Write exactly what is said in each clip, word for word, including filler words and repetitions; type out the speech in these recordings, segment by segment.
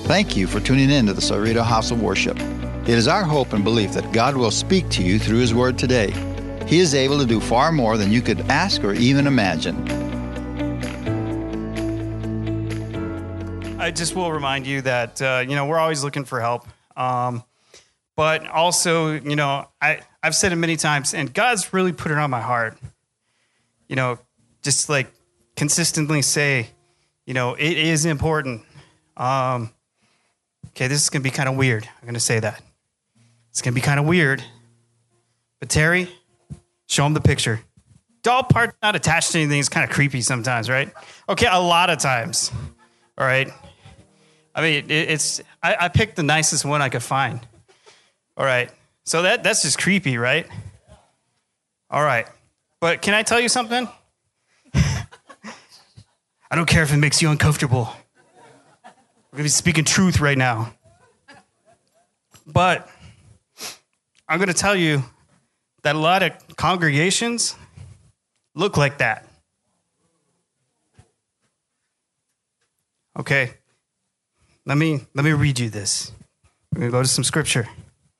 Thank you for tuning in to the Cerrito House of Worship. It is our hope and belief that God will speak to you through His Word today. He is able to do far more than you could ask or even imagine. I just will remind you that, uh, you know, we're always looking for help. Um, but also, you know, I, I've said it many times, and God's really put it on my heart. You know, just like consistently say, you know, it is important. Um, okay, this is going to be kind of weird. I'm going to say that. It's going to be kind of weird. But Terry, show him the picture. Doll part not attached to anything is kind of creepy sometimes, right? Okay, a lot of times. All right. I mean, it, it's, I, I picked the nicest one I could find. All right. So that that's just creepy, right? All right. But can I tell you something? I don't care if it makes you uncomfortable. We're going to be speaking truth right now. But I'm going to tell you that a lot of congregations look like that. Okay. Let me let me read you this. We're going to go to some scripture.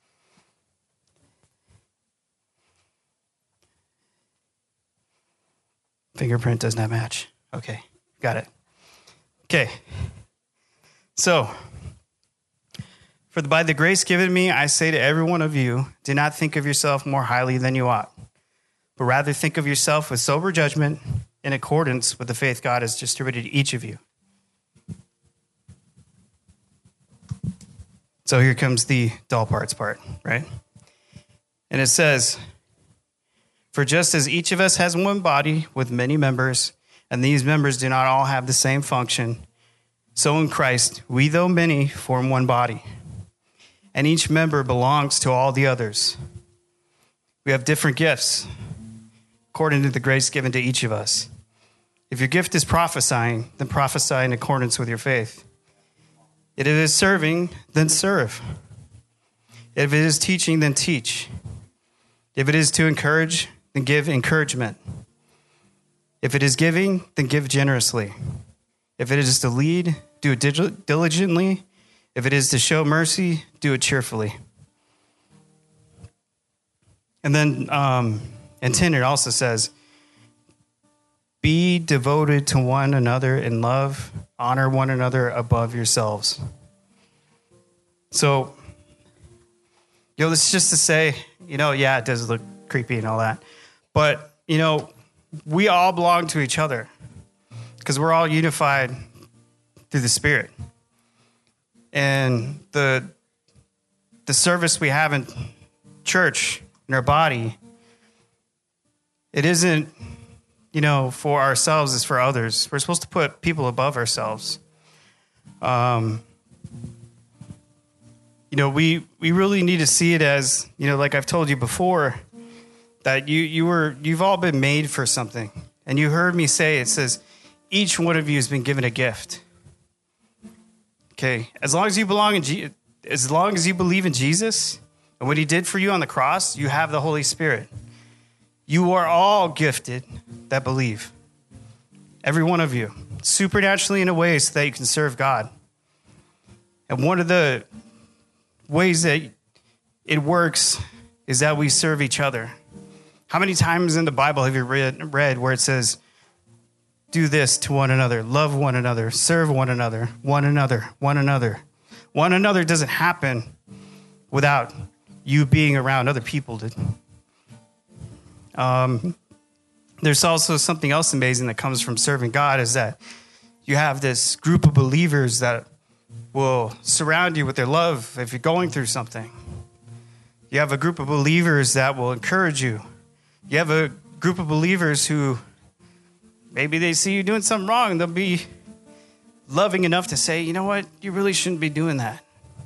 Fingerprint does not match. Okay. Got it. Okay. So, for the, by the grace given me, I say to every one of you, do not think of yourself more highly than you ought, but rather think of yourself with sober judgment in accordance with the faith God has distributed to each of you. So here comes the doll parts part, right? And it says, for just as each of us has one body with many members, and these members do not all have the same function, so in Christ, we, though many, form one body, and each member belongs to all the others. We have different gifts according to the grace given to each of us. If your gift is prophesying, then prophesy in accordance with your faith. If it is serving, then serve. If it is teaching, then teach. If it is to encourage, then give encouragement. If it is giving, then give generously. If it is to lead, do it diligently. If it is to show mercy, do it cheerfully. And then um, in ten, it also says, be devoted to one another in love, honor one another above yourselves. So, you know, this is just to say, you know, yeah, it does look creepy and all that. But, you know, we all belong to each other because we're all unified through the Spirit. And the the service we have in church, in our body, it isn't, you know, for ourselves, it's for others. We're supposed to put people above ourselves. Um, you know, we, we really need to see it as, you know, like I've told you before, that you, you were, you've all been made for something. And you heard me say, it says, each one of you has been given a gift. Okay, as long as you belong in Je- as long as you believe in Jesus and what He did for you on the cross, you have the Holy Spirit. You are all gifted that believe. Every one of you, supernaturally in a way so that you can serve God. And one of the ways that it works is that we serve each other. How many times in the Bible have you read, read where it says, do this to one another, love one another, serve one another, one another, one another. One another doesn't happen without you being around other people. To, um, there's also something else amazing that comes from serving God is that you have this group of believers that will surround you with their love if you're going through something. You have a group of believers that will encourage you. You have a group of believers who maybe they see you doing something wrong and they'll be loving enough to say, you know what, you really shouldn't be doing that.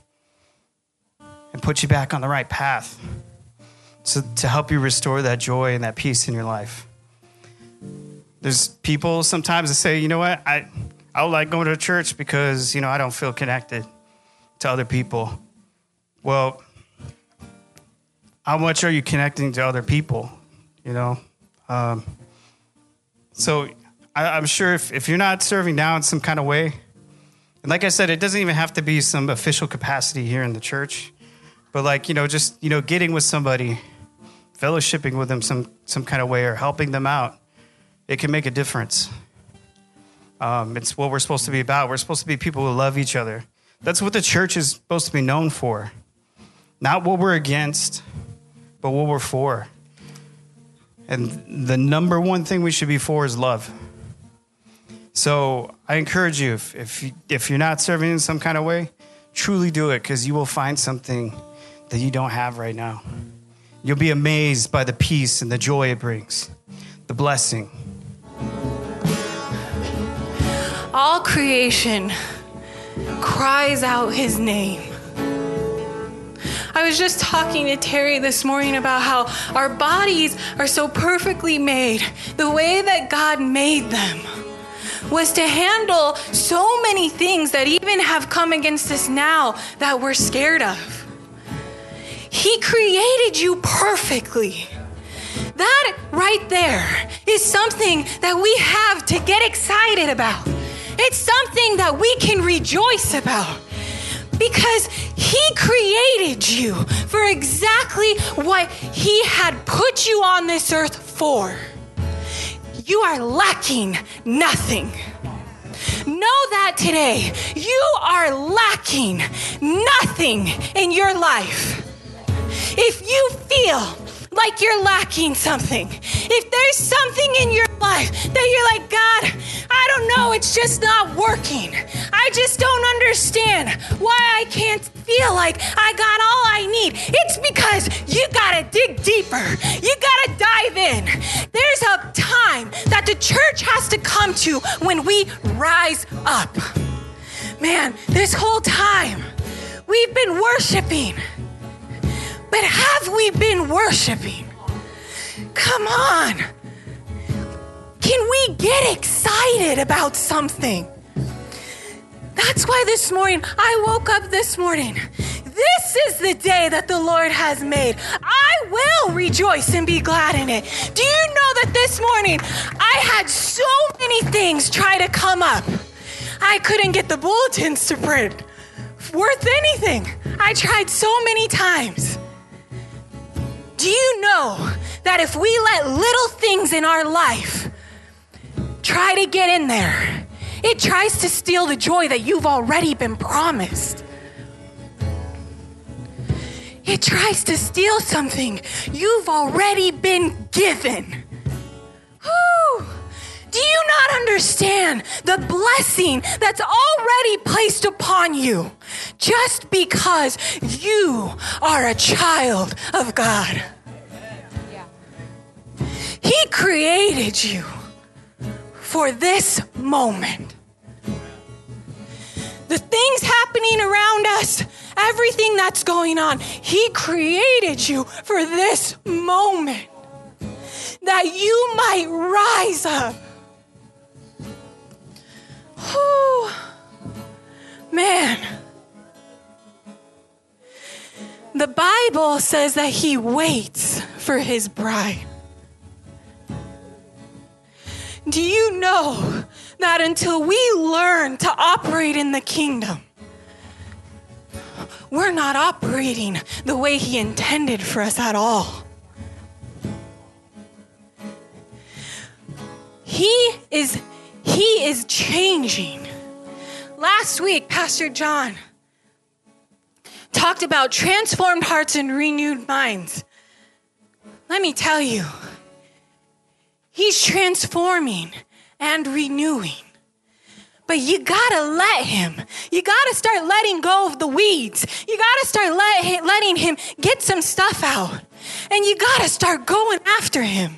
And put you back on the right path. So to help you restore that joy and that peace in your life. There's people sometimes that say, you know what, I, I don't like going to church because, you know, I don't feel connected to other people. Well, how much are you connecting to other people, you know? Um, so I, I'm sure if, if you're not serving now in some kind of way, And like I said, it doesn't even have to be some official capacity here in the church. But like, you know, just, you know, getting with somebody, fellowshipping with them some, some kind of way or helping them out, it can make a difference. Um, it's what we're supposed to be about. We're supposed to be people who love each other. That's what the church is supposed to be known for. Not what we're against, but what we're for. And the number one thing we should be for is love. So I encourage you, if if, you, if you're not serving in some kind of way, truly do it, because you will find something that you don't have right now. You'll be amazed by the peace and the joy it brings, the blessing. All creation cries out his name. I was just talking to Terry this morning about how our bodies are so perfectly made. The way that God made them was to handle so many things that even have come against us now that we're scared of. He created you perfectly. That right there is something that we have to get excited about. It's something that we can rejoice about, because he created you for exactly what he had put you on this earth for. You are lacking nothing. Know that today. You are lacking nothing in your life. If you feel like you're lacking something, if there's something in your life that you're like, God, I don't know, it's just not working. I just don't understand why I can't feel like I got all I need. It's because you gotta dig deeper. You gotta dive in. There's a time that the church has to come to when we rise up. Man, this whole time we've been worshiping. But have we been worshiping? Come on. Can we get excited about something? That's why this morning, I woke up this morning. This is the day that the Lord has made. I will rejoice and be glad in it. Do you know that this morning, I had so many things try to come up. I couldn't get the bulletins to print worth anything. I tried so many times. Do you know that if we let little things in our life try to get in there, it tries to steal the joy that you've already been promised? It tries to steal something you've already been given. Whew. Do you not understand the blessing that's already placed upon you just because you are a child of God? He created you for this moment. The things happening around us, everything that's going on, he created you for this moment, that you might rise up. Whew. Man, the Bible says that he waits for his bride. Do you know that until we learn to operate in the kingdom, we're not operating the way he intended for us at all? He is He is changing. Last week, Pastor John talked about transformed hearts and renewed minds. Let me tell you, he's transforming and renewing. But you gotta let him. You gotta start letting go of the weeds. You gotta start let him, letting him get some stuff out. And you gotta start going after him.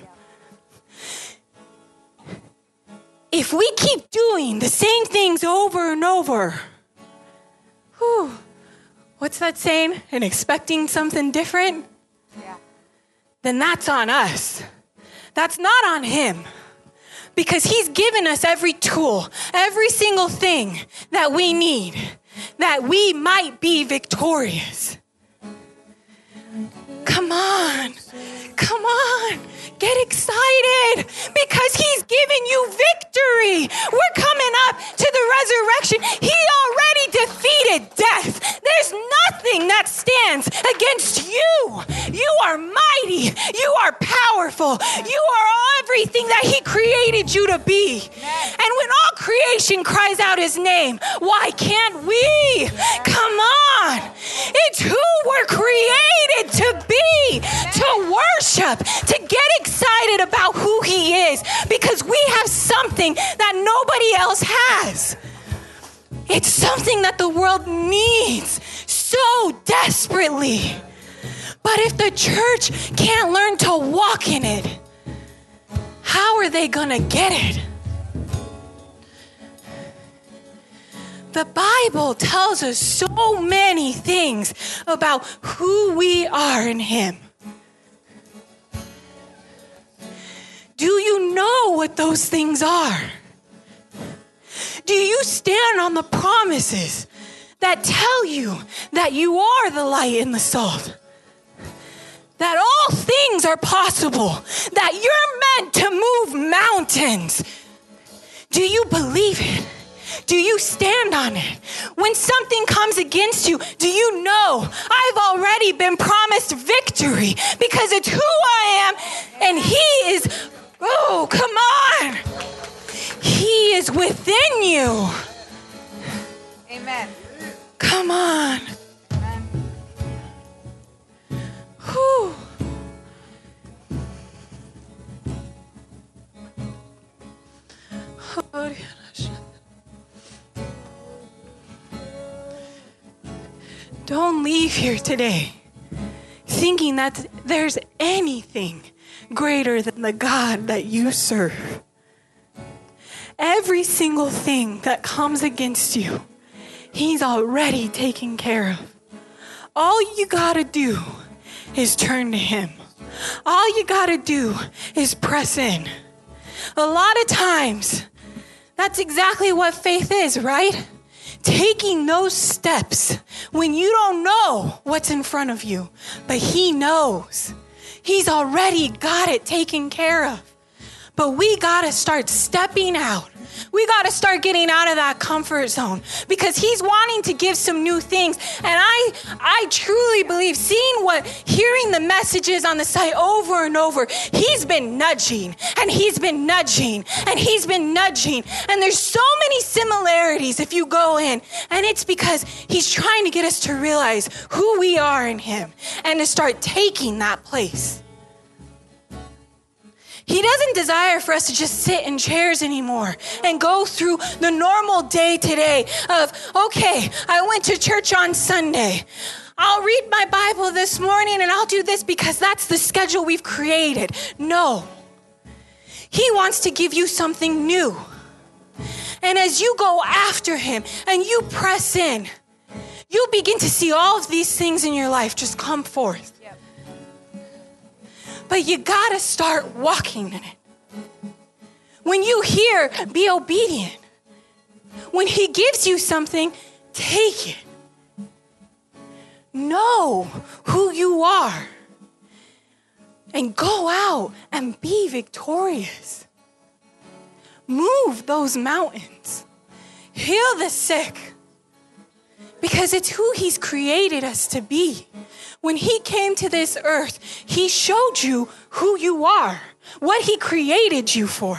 If we keep doing the same things over and over, whew, what's that saying? And expecting something different? Yeah. Then that's on us. That's not on him. Because he's given us every tool, every single thing that we need, that we might be victorious. Come on. Come on. Get excited because he's giving you victory. We're coming up to the resurrection. He already defeated death. There's nothing that stands against you. You are mighty. You are powerful. You are everything that he created you to be. And when all creation cries out his name, why can't we? Come on. It's who we're created to be, to worship, to get excited about who he is, because we have something that nobody else has. It's something that the world needs so desperately. But if the church can't learn to walk in it, how are they going to get it? The Bible tells us so many things about who we are in him. Do you know what those things are? Do you stand on the promises that tell you that you are the light and the salt? That all things are possible, that you're meant to move mountains. Do you believe it? Do you stand on it? When something comes against you, do you know I've already been promised victory because it's who I am and he is, oh, come on. He is within you. Amen. Come on. Amen. Whew. Don't leave here today thinking that there's anything greater than the God that you serve. Every single thing that comes against you, he's already taken care of. All you gotta do is turn to him. All you gotta do is press in. A lot of times, that's exactly what faith is, right? Taking those steps when you don't know what's in front of you, but he knows. He's already got it taken care of. But we gotta start stepping out. We got to start getting out of that comfort zone because he's wanting to give some new things. And I I truly believe, seeing what, hearing the messages on the site over and over, he's been nudging and he's been nudging and he's been nudging. And there's so many similarities if you go in. And it's because he's trying to get us to realize who we are in him and to start taking that place. He doesn't desire for us to just sit in chairs anymore and go through the normal day today of, okay, I went to church on Sunday. I'll read my Bible this morning and I'll do this because that's the schedule we've created. No. He wants to give you something new. And as you go after him and you press in, you'll begin to see all of these things in your life just come forth. But you gotta start walking in it. When you hear, be obedient. When he gives you something, take it. Know who you are. And go out and be victorious. Move those mountains. Heal the sick. Because it's who he's created us to be. When he came to this earth, he showed you who you are, what he created you for.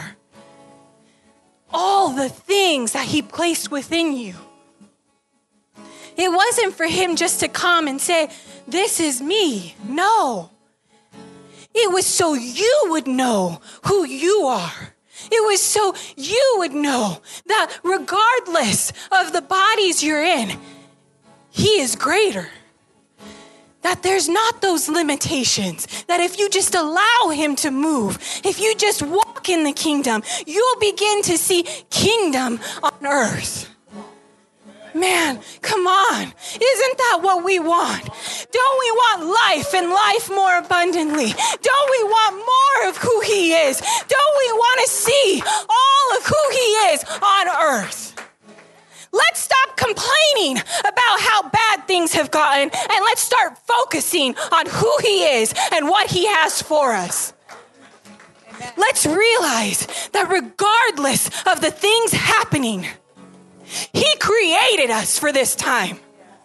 All the things that he placed within you. It wasn't for him just to come and say, this is me. No. It was so you would know who you are. It was so you would know that regardless of the bodies you're in, he is greater. That there's not those limitations. That if you just allow him to move, if you just walk in the kingdom, you'll begin to see kingdom on earth. Man, come on. Isn't that what we want? Don't we want life and life more abundantly? Don't we want more of who he is? Don't we want to see all of who he is on earth? Let's stop complaining about how bad things have gotten and let's start focusing on who he is and what he has for us. Let's realize that regardless of the things happening, he created us for this time.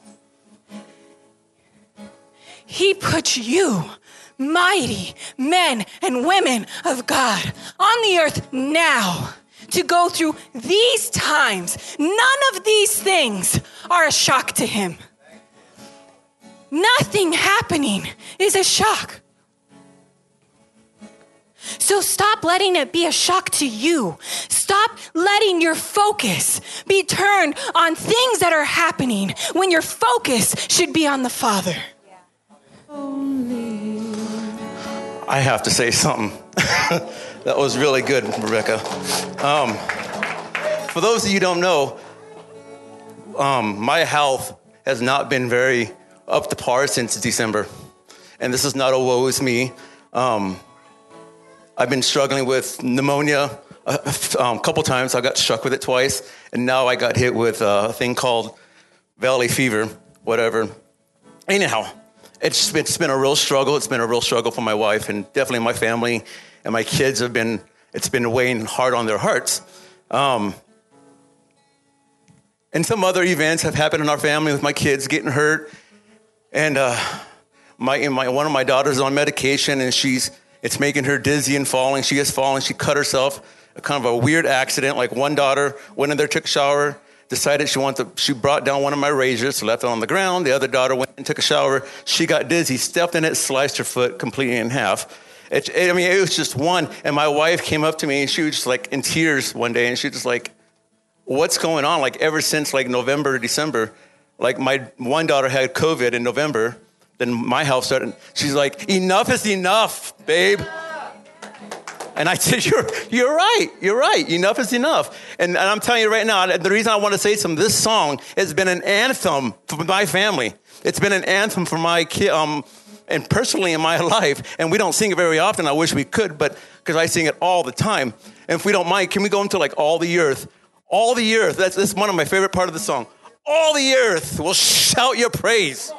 He put you, mighty men and women of God, on the earth now to go through these times. None of these things are a shock to him. Nothing happening is a shock. So stop letting it be a shock to you. Stop letting your focus be turned on things that are happening when your focus should be on the Father. I have to say something. That was really good, Rebecca. Um, for those of you who don't know, um, my health has not been very up to par since December. And this is not a woe is me. Um, I've been struggling with pneumonia a um, couple times. I got struck with it twice. And now I got hit with a thing called valley fever, whatever. Anyhow, it's been, it's been a real struggle. It's been a real struggle for my wife and definitely my family. And my kids have been, it's been weighing hard on their hearts. Um, and some other events have happened in our family with my kids getting hurt. And uh, my, my one of my daughters is on medication, and she's it's making her dizzy and falling. She has fallen. She cut herself. A kind of a weird accident. Like one daughter went in there, took a shower, decided she wanted to, she brought down one of my razors, left it on the ground. The other daughter went and took a shower. She got dizzy, stepped in it, sliced her foot completely in half. It, it, I mean, it was just one. And my wife came up to me, and she was just like in tears one day, and she was just like, what's going on? Like ever since like November, December, like my one daughter had COVID in November, then my health started. She's like, enough is enough, babe. And I said, you're you're right. You're right. Enough is enough. And, and I'm telling you right now, the reason I want to say something, this song has been an anthem for my family. It's been an anthem for my kid, um, and personally in my life. And we don't sing it very often. I wish we could, but because I sing it all the time. And if we don't mind, can we go into like all the earth? All the earth. That's, that's one of my favorite part of the song. All the earth will shout your praise.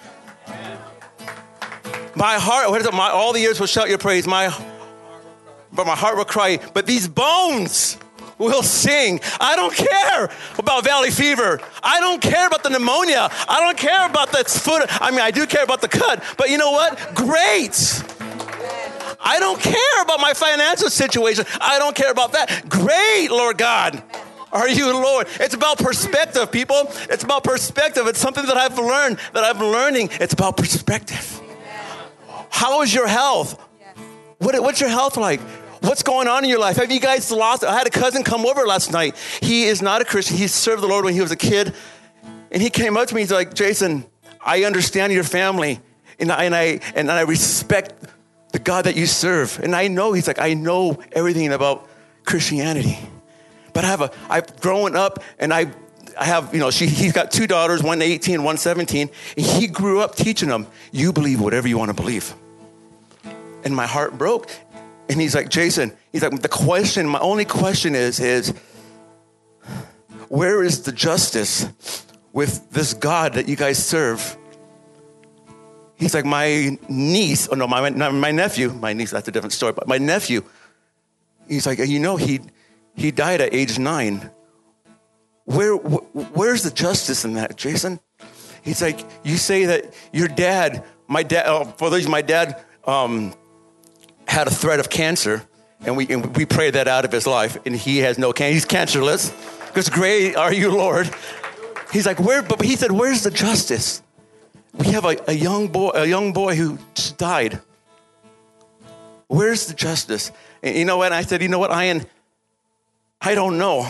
My heart, what is it? My, all the earth will shout your praise. My, but my heart will cry. But these bones will sing. I don't care about valley fever. I don't care about the pneumonia. I don't care about the foot. I mean, I do care about the cut. But you know what? Great. I don't care about my financial situation. I don't care about that. Great, Lord God. Are you Lord? It's about perspective, people. It's about perspective. It's something that I've learned, that I'm learning. It's about perspective. How is your health? What, what's your health like? What's going on in your life? Have you guys lost? I had a cousin come over last night. He is not a Christian. He served the Lord when he was a kid. And he came up to me. He's like, Jason, I understand your family. And I, and I, and I respect the God that you serve. And I know, he's like, I know everything about Christianity. But I have a, I've grown up and I, I have, you know, she, he's got two daughters, one eighteen, one seventeen. And he grew up teaching them, you believe whatever you want to believe. And my heart broke. And he's like, Jason, he's like, the question, my only question is, is where is the justice with this God that you guys serve? He's like, my niece, oh no, my, my nephew, my niece, that's a different story, but my nephew, he's like, you know, he, he died at age nine. Where, wh- where's the justice in that, Jason? He's like, you say that your dad, my dad, oh, for those, my dad um, had a threat of cancer, and we and we prayed that out of his life, and he has no cancer. He's cancerless. Because great are you, Lord. He's like, where? But he said, where's the justice? We have a, a young boy, a young boy who just died. Where's the justice? And you know what? I said, you know what, Ian? I don't know.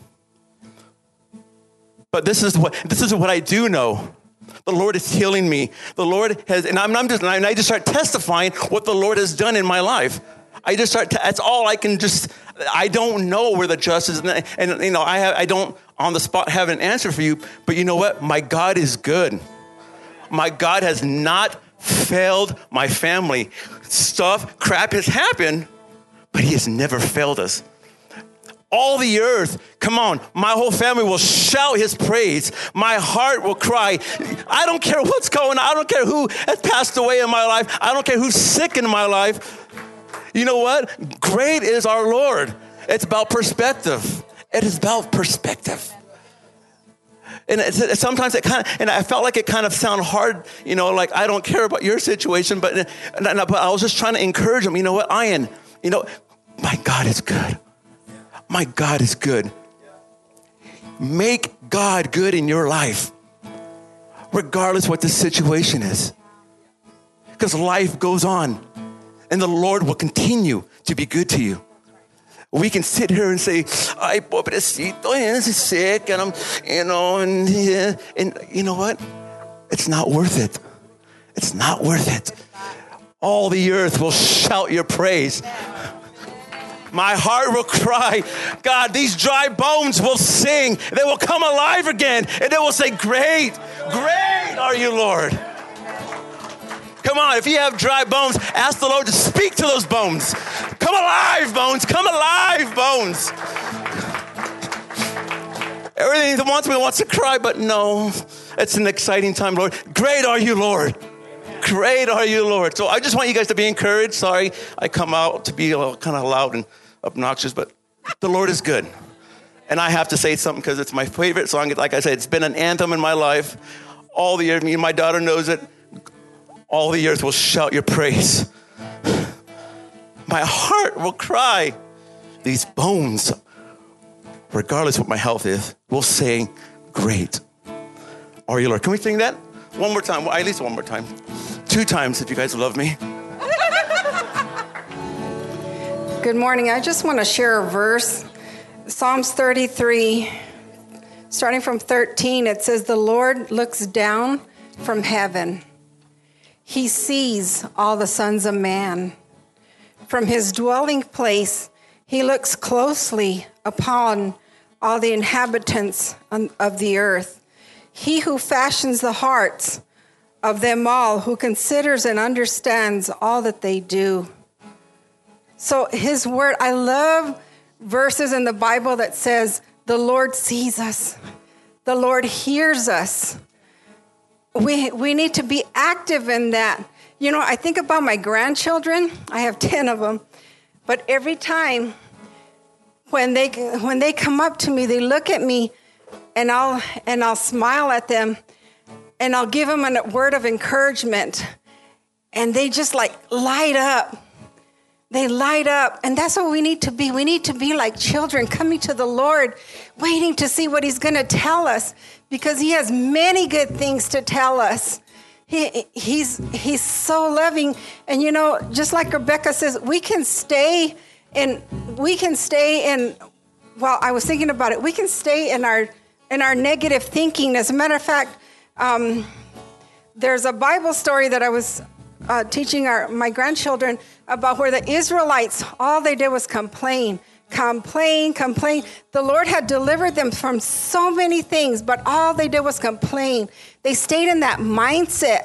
But this is what this is what I do know. The Lord is healing me. The Lord has, and I'm, I'm just, and I just start testifying what the Lord has done in my life. I just start. That's all I can just. I don't know where the justice is, and, and you know, I have, I don't on the spot have an answer for you. But you know what? My God is good. My God has not failed my family. Stuff, crap has happened, but He has never failed us. All the earth, come on, my whole family will shout His praise. My heart will cry. I don't care what's going on. I don't care who has passed away in my life. I don't care who's sick in my life. You know what? Great is our Lord. It's about perspective. It is about perspective. And it's, sometimes it kind of, and I felt like it kind of sounded hard, you know, like I don't care about your situation, but, but I was just trying to encourage him. You know what, Ian, you know, my God is good. My God is good. Make God good in your life, regardless what the situation is. Because life goes on, and the Lord will continue to be good to you. We can sit here and say, "Ay, pobrecito, he's sick," and I'm, you know, and yeah, and you know what? It's not worth it. It's not worth it. All the earth will shout your praise. My heart will cry, God, these dry bones will sing. They will come alive again, and they will say, "Great, great are you, Lord." Come on, if you have dry bones, ask the Lord to speak to those bones. Come alive, bones. Come alive, bones. Everything that wants me wants to cry, but no, it's an exciting time, Lord. Great are you, Lord. Great are you, Lord. So I just want you guys to be encouraged. Sorry, I come out to be a little kind of loud and obnoxious, but the Lord is good. And I have to say something because it's my favorite song. Like I said, it's been an anthem in my life. All the years, me and my daughter knows it. All the earth will shout your praise. My heart will cry. These bones, regardless what my health is, will say, "Great are you, Lord." Can we sing that one more time? Well, at least one more time. Two times if you guys love me. Good morning. I just want to share a verse. Psalms thirty-three, starting from thirteen, it says, "The Lord looks down from heaven. He sees all the sons of man. From his dwelling place, he looks closely upon all the inhabitants of the earth. He who fashions the hearts of them all, who considers and understands all that they do." So his word, I love verses in the Bible that says, the Lord sees us. The Lord hears us. We we need to be active in that. You know, I think about my grandchildren. I have ten of them. But every time when they when they come up to me, they look at me and I'll and I'll smile at them and I'll give them a word of encouragement. And they just like light up. They light up. And that's what we need to be. We need to be like children coming to the Lord, waiting to see what he's going to tell us, because he has many good things to tell us. He, he's, he's so loving. And, you know, just like Rebecca says, we can stay in, we can stay in, well, I was thinking about it. We can stay in our, in our negative thinking. As a matter of fact, um, there's a Bible story that I was Uh, teaching our my grandchildren about where the Israelites, all they did was complain, complain, complain. The Lord had delivered them from so many things, but all they did was complain. They stayed in that mindset.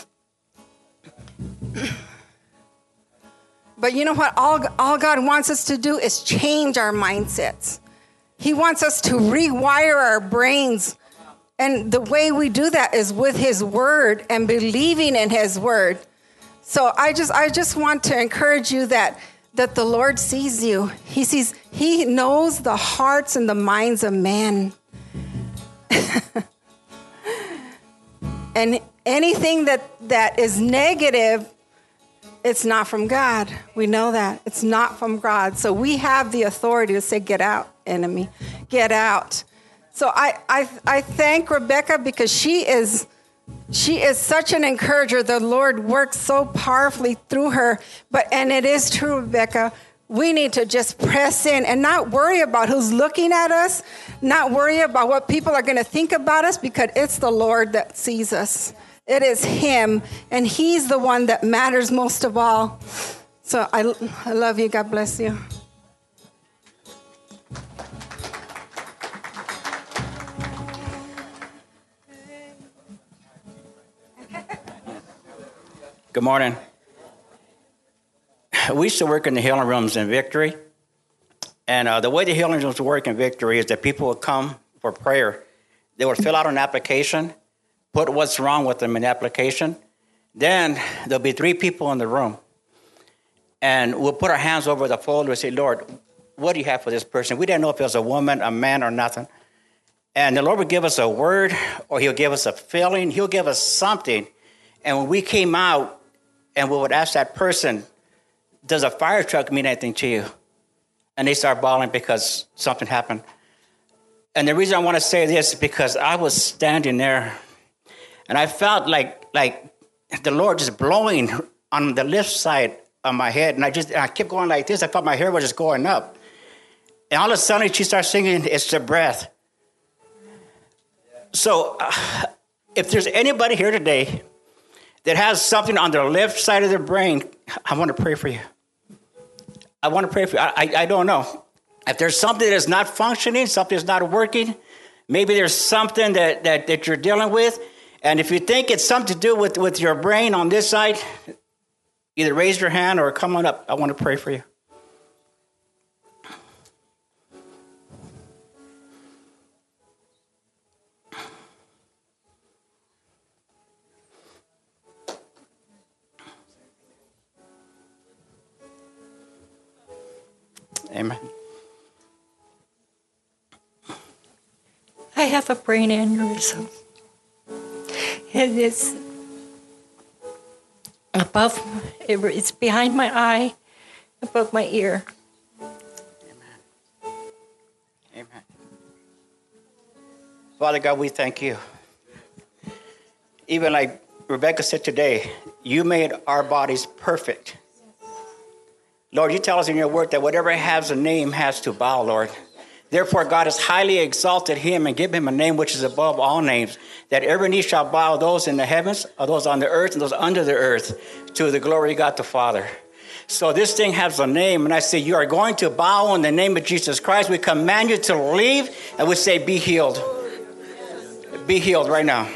But you know what? All, all God wants us to do is change our mindsets. He wants us to rewire our brains. And the way we do that is with his word and believing in his word. So I just I just want to encourage you that that the Lord sees you. He sees, he knows the hearts and the minds of man. And anything that, that is negative, it's not from God. We know that. It's not from God. So we have the authority to say, "Get out, enemy. Get out." So I I, I thank Rebecca because she is She is such an encourager. The Lord works so powerfully through her. But, and it is true, Rebecca, we need to just press in and not worry about who's looking at us, not worry about what people are going to think about us, because it's the Lord that sees us. It is him, and he's the one that matters most of all. So I, I love you. God bless you. Good morning. We used to work in the healing rooms in Victory. And uh, the way the healing rooms work in Victory is that people would come for prayer. They would fill out an application, put what's wrong with them in the application. Then there'll be three people in the room. And we'll put our hands over the folder and say, Lord, what do you have for this person? We didn't know if it was a woman, a man, or nothing. And the Lord would give us a word, or he'll give us a feeling. He'll give us something. And when we came out and we would ask that person, does a fire truck mean anything to you? And they start bawling because something happened. And the reason I want to say this is because I was standing there and I felt like like the Lord just blowing on the left side of my head. And I just and I kept going like this. I felt my hair was just going up. And all of a sudden she starts singing, it's the breath. So uh, if there's anybody here today that has something on their left side of their brain, I want to pray for you. I want to pray for you. I, I, I don't know. If there's something that's not functioning, something that's not working, maybe there's something that, that, that you're dealing with. And if you think it's something to do with, with your brain on this side, either raise your hand or come on up. I want to pray for you. Amen. I have a brain aneurysm. And it's above, it's behind my eye, above my ear. Amen. Amen. Father God, we thank you. Even like Rebecca said today, you made our bodies perfect. Lord, you tell us in your word that whatever has a name has to bow, Lord. Therefore, God has highly exalted him and given him a name which is above all names, that every knee shall bow, those in the heavens, or those on the earth, and those under the earth, to the glory of God the Father. So this thing has a name, and I say, you are going to bow in the name of Jesus Christ. We command you to leave, and we say, be healed. Be healed right now.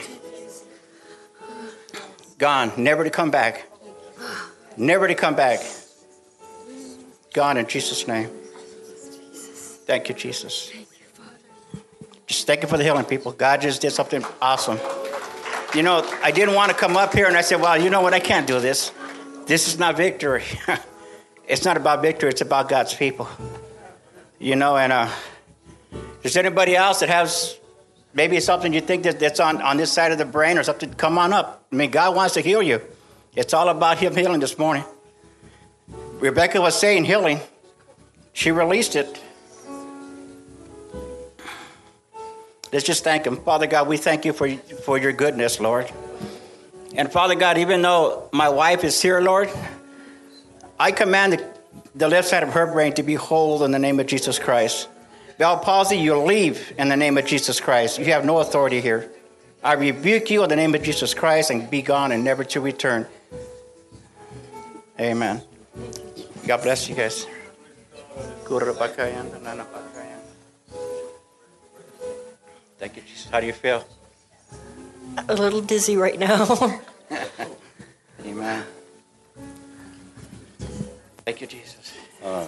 Gone, never to come back. Never to come back. Gone in Jesus' name. Thank you, Jesus. Just thank you for the healing, people. God just did something awesome. You know, I didn't want to come up here, and I said, well, you know what? I can't do this. This is not victory. It's not about victory. It's about God's people. You know, and uh, if there's anybody else that has maybe something you think that, that's on, on this side of the brain or something, come on up. I mean, God wants to heal you. It's all about him healing this morning. Rebecca was saying healing. She released it. Let's just thank him. Father God, we thank you for, for your goodness, Lord. And Father God, even though my wife is here, Lord, I command the, the left side of her brain to be whole in the name of Jesus Christ. Bell palsy, you leave in the name of Jesus Christ. You have no authority here. I rebuke you in the name of Jesus Christ and be gone and never to return. Amen. God bless you guys. Thank you, Jesus. How do you feel? A little dizzy right now. Amen. Thank you, Jesus. Uh,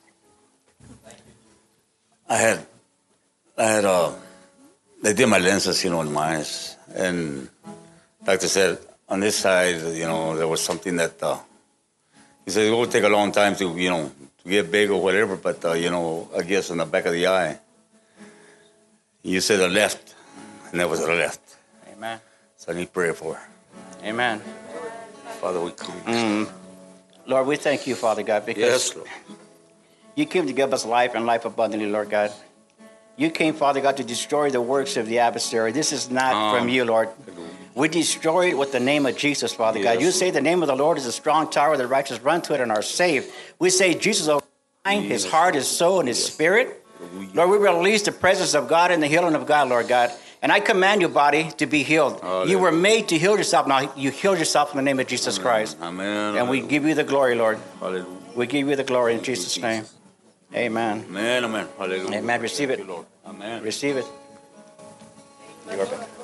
I had, I had, uh, they did my lenses, you know, in my eyes. And doctor said, on this side, you know, there was something that, uh, he said, it will take a long time to, you know, to get big or whatever, but, uh, you know, I guess on the back of the eye. You said the left, and that was the left. Amen. So I need prayer for her. Amen. Father, we come. Mm. Lord, we thank you, Father God, because yes, Lord. You came to give us life and life abundantly, Lord God. You came, Father God, to destroy the works of the adversary. This is not um, from you, Lord. We destroy it with the name of Jesus, Father yes. God. You say the name of the Lord is a strong tower, the righteous run to it and are saved. We say Jesus over his mind, his heart, his soul, and his yes. spirit. Lord, we release the presence of God and the healing of God, Lord God. And I command your body to be healed. Hallelujah. You were made to heal yourself. Now you heal yourself in the name of Jesus Amen. Christ. Amen. And we give you the glory, Lord. Hallelujah. We give you the glory in Jesus' name. Amen. Amen. Amen. Hallelujah. Amen. Receive it. You, Lord. Amen. Receive it. Can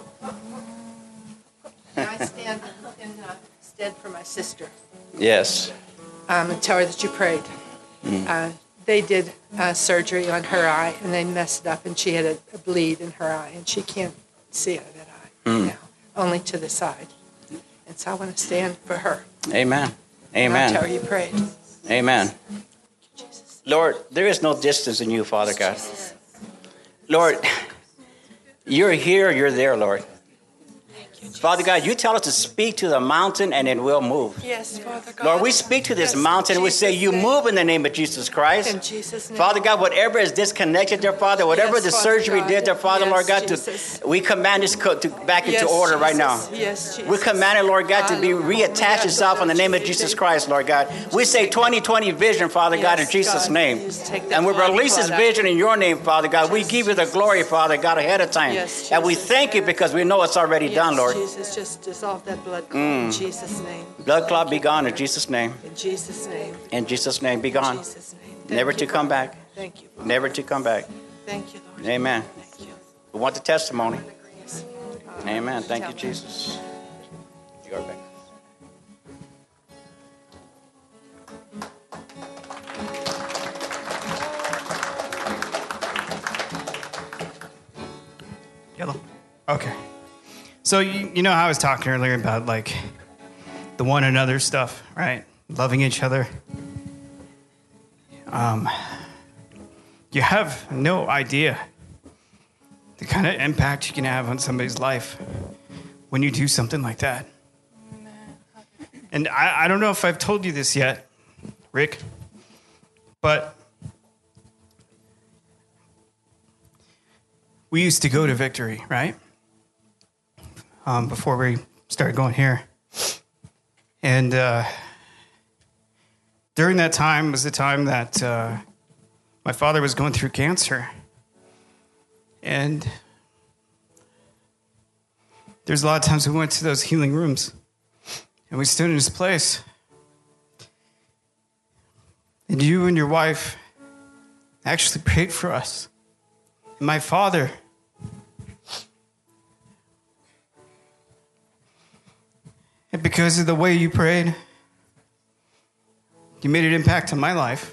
I stand in uh, stead for my sister? Yes. Um, and tell her that you prayed. Mm. Uh, they did uh, surgery on her eye, and they messed up, and she had a, a bleed in her eye, and she can't see out of that eye mm. now, only to the side. And so I want to stand for her. Amen. And Amen. I'll tell her you prayed. Amen. Lord, there is no distance in you, Father God. Lord, you're here, you're there, Lord. Father God, you tell us to speak to the mountain and it will move. Yes, Father God. Lord, we speak to this yes, mountain. We say, you name. move in the name of Jesus Christ. In Jesus' name. Father God, whatever is disconnected there, Father, whatever yes, the Father surgery God. did there, Father, yes, Lord God, Jesus. to, we command this co- to back yes, into order Jesus. right now. Yes, Jesus. We command it, Lord God, to be reattached itself in the name of Jesus Christ, Lord God. We say twenty twenty vision, Father God, in Jesus' God. name. And we release this vision in your name, Father God. We give you the glory, Father God, ahead of time. Yes, and we thank you because we know it's already yes, done, Lord. Jesus, just dissolve that blood clot Mm. in Jesus' name. Blood clot be gone in Jesus' name. In Jesus' name. In Jesus' name, be gone. In Jesus' name. Never Thank to you, come Father. back. Thank you, Father. Never to come back. Thank you, Lord. Amen. Thank you. We want the testimony. Yes. Amen. Thank Tell you, me. Jesus. You are back. Yellow. Okay. So you, you know how I was talking earlier about like the one another stuff, right? Loving each other. Um, you have no idea the kind of impact you can have on somebody's life when you do something like that. And I, I don't know if I've told you this yet, Rick, but we used to go to Victory, right? Um, before we started going here. And uh, during that time was the time that uh, my father was going through cancer. And there's a lot of times we went to those healing rooms and we stood in his place. And you and your wife actually prayed for us. And my father, and because of the way you prayed, you made an impact on my life.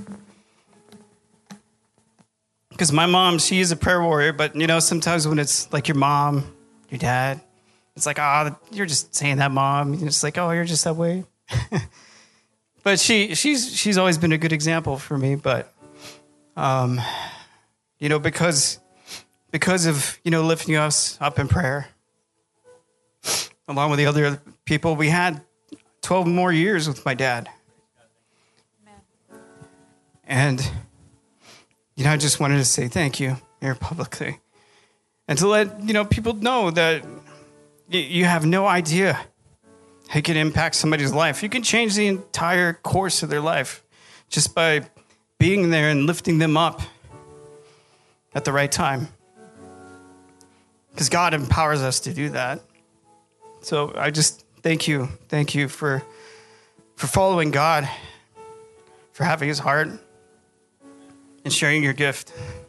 Because my mom, she is a prayer warrior, but you know, sometimes when it's like your mom, your dad, it's like, ah, oh, you're just saying that, mom. It's like, oh, you're just that way. But she, she's, she's always been a good example for me. But, um, you know, because, because of, you know, lifting us up in prayer, along with the other people, we had twelve more years with my dad. Amen. And, you know, I just wanted to say thank you here publicly. And to let, you know, people know that y- you have no idea how you can impact somebody's life. You can change the entire course of their life just by being there and lifting them up at the right time. Because God empowers us to do that. So I just thank you. Thank you for for following God, for having his heart, and sharing your gift.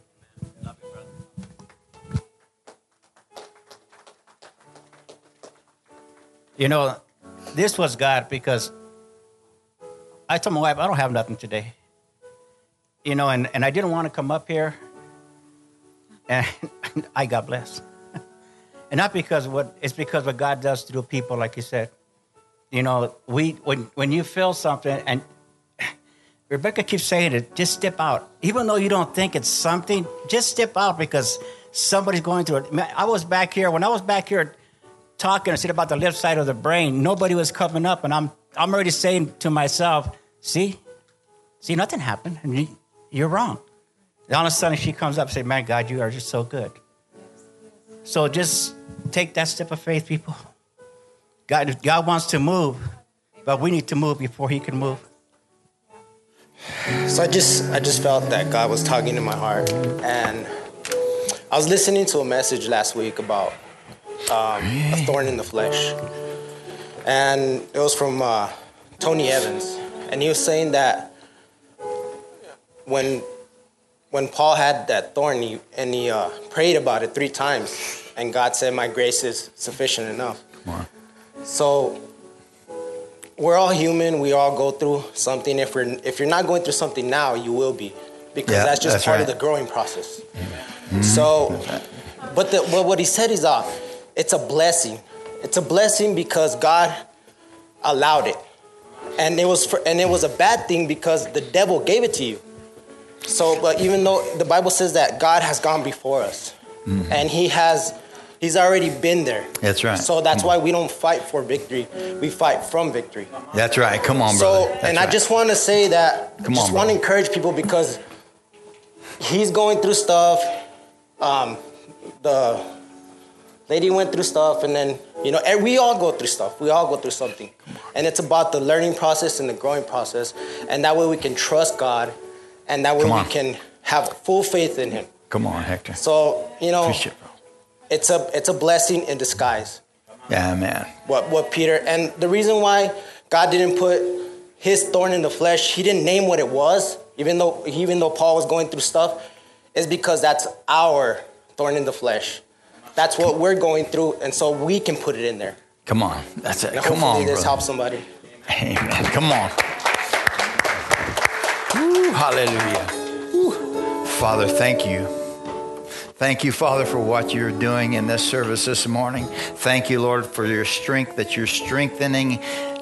You know, this was God because I told my wife, I don't have nothing today. You know, and, and I didn't want to come up here. And I got blessed. And not because of what, it's because what God does through people, like you said. You know, we when when you feel something, and Rebecca keeps saying it, just step out. Even though you don't think it's something, just step out because somebody's going through it. I was back here, when I was back here talking and said about the left side of the brain, nobody was coming up, and I'm I'm already saying to myself, see, see, nothing happened, and you, you're wrong. And all of a sudden she comes up and says, man, God, you are just so good. So just take that step of faith, people. God, God wants to move, but we need to move before he can move. So I just I just felt that God was tugging in my heart. And I was listening to a message last week about um, a thorn in the flesh. And it was from uh, Tony Evans. And he was saying that when when Paul had that thorn he, and he uh, prayed about it three times, and God said, my grace is sufficient enough. Wow. So we're all human. We all go through something. If we're if you're not going through something now, you will be, because yeah, that's just that's part right. of the growing process. Mm-hmm. So, but the, but what he said is, uh, it's a blessing. It's a blessing because God allowed it. and it was for, and it was a bad thing because the devil gave it to you. So, but even though the Bible says that God has gone before us, mm-hmm. and He has, He's already been there. That's right. So that's why we don't fight for victory; we fight from victory. That's right. Come on, so, brother. That's and right. I just want to say that. Come just on, want to brother. encourage people because he's going through stuff. Um, the lady went through stuff, and then, you know, and we all go through stuff. We all go through something. And it's about the learning process and the growing process. And that way we can trust God, and that way we can have full faith in Him. Come on, Hector. So, you know, Appreciate it, bro. it's a it's a blessing in disguise. Yeah, man. What what Peter, and the reason why God didn't put His thorn in the flesh, He didn't name what it was, even though even though Paul was going through stuff, is because that's our thorn in the flesh. That's what we're going through, and so we can put it in there. Come on. That's it. And Come on, this brother. helps somebody. Amen. Come on. Woo, hallelujah. Woo. Father, thank you. Thank you, Father, for what you're doing in this service this morning. Thank you, Lord, for your strength, that you're strengthening.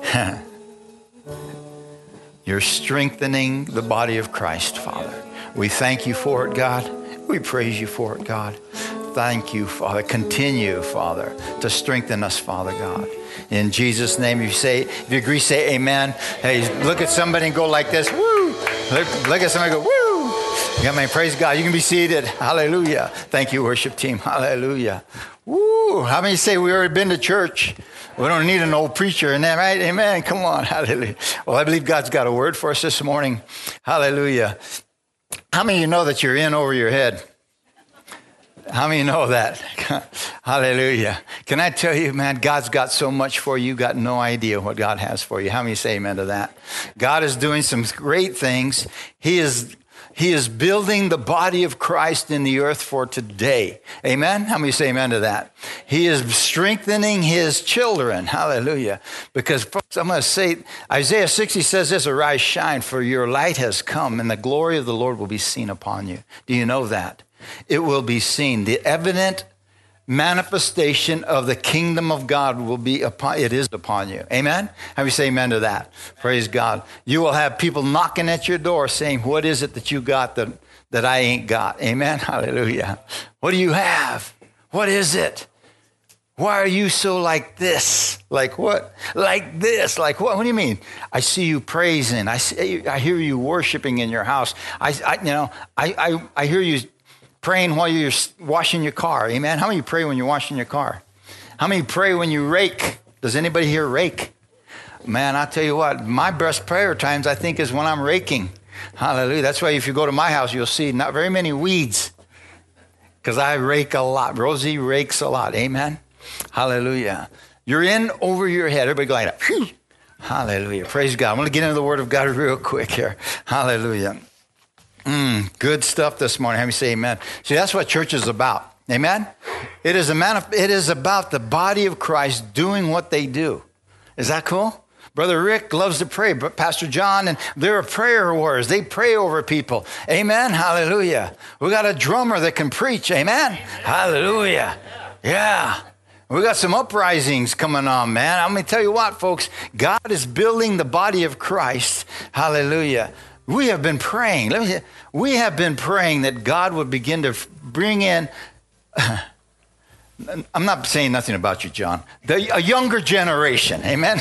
You're strengthening the body of Christ, Father. We thank you for it, God. We praise you for it, God. Thank you, Father. Continue, Father, to strengthen us, Father God. In Jesus' name, if you say, if you agree, say amen. Hey, look at somebody and go like this. Woo! Look, look at somebody and go, woo! Yeah, man, praise God. You can be seated. Hallelujah. Thank you, worship team. Hallelujah. Woo! How many say we already been to church? We don't need an old preacher, isn't that right? Amen. Come on. Hallelujah. Well, I believe God's got a word for us this morning. Hallelujah. How many of you know that you're in over your head? How many know that? Hallelujah. Can I tell you, man, God's got so much for you. You got no idea what God has for you. How many say amen to that? God is doing some great things. He is He is building the body of Christ in the earth for today. Amen? How many say amen to that? He is strengthening His children. Hallelujah. Because, folks, I'm going to say, Isaiah sixty says this, arise, shine, for your light has come, and the glory of the Lord will be seen upon you. Do you know that? It will be seen. The evident manifestation of the kingdom of God will be upon, it is upon you. Amen? How do you say amen to that? Praise God. You will have people knocking at your door saying, what is it that you got that, that I ain't got? Amen? Hallelujah. What do you have? What is it? Why are you so like this? Like what? Like this? Like what? What do you mean? I see you praising. I see, I hear you worshiping in your house. I, I you know, I, I, I hear you praying while you're washing your car. Amen. How many pray when you're washing your car? How many pray when you rake? Does anybody here rake? Man, I tell you what, my best prayer times I think is when I'm raking. Hallelujah. That's why if you go to my house, you'll see not very many weeds because I rake a lot. Rosie rakes a lot. Amen. Hallelujah. You're in over your head. Everybody go like that. Whew. Hallelujah. Praise God. I'm going to get into the word of God real quick here. Hallelujah. Mm, good stuff this morning. Have me say amen. See, that's what church is about. Amen? It is, a manif- it is about the body of Christ doing what they do. Is that cool? Brother Rick loves to pray, but Pastor John, and they're prayer warriors. They pray over people. Amen? Hallelujah. We got a drummer that can preach. Amen? Amen. Hallelujah. Yeah. We got some uprisings coming on, man. I'm going to tell you what, folks. God is building the body of Christ. Hallelujah. We have been praying. Let me say, we have been praying that God would begin to bring in. I'm not saying nothing about you, John. The, a younger generation. Amen.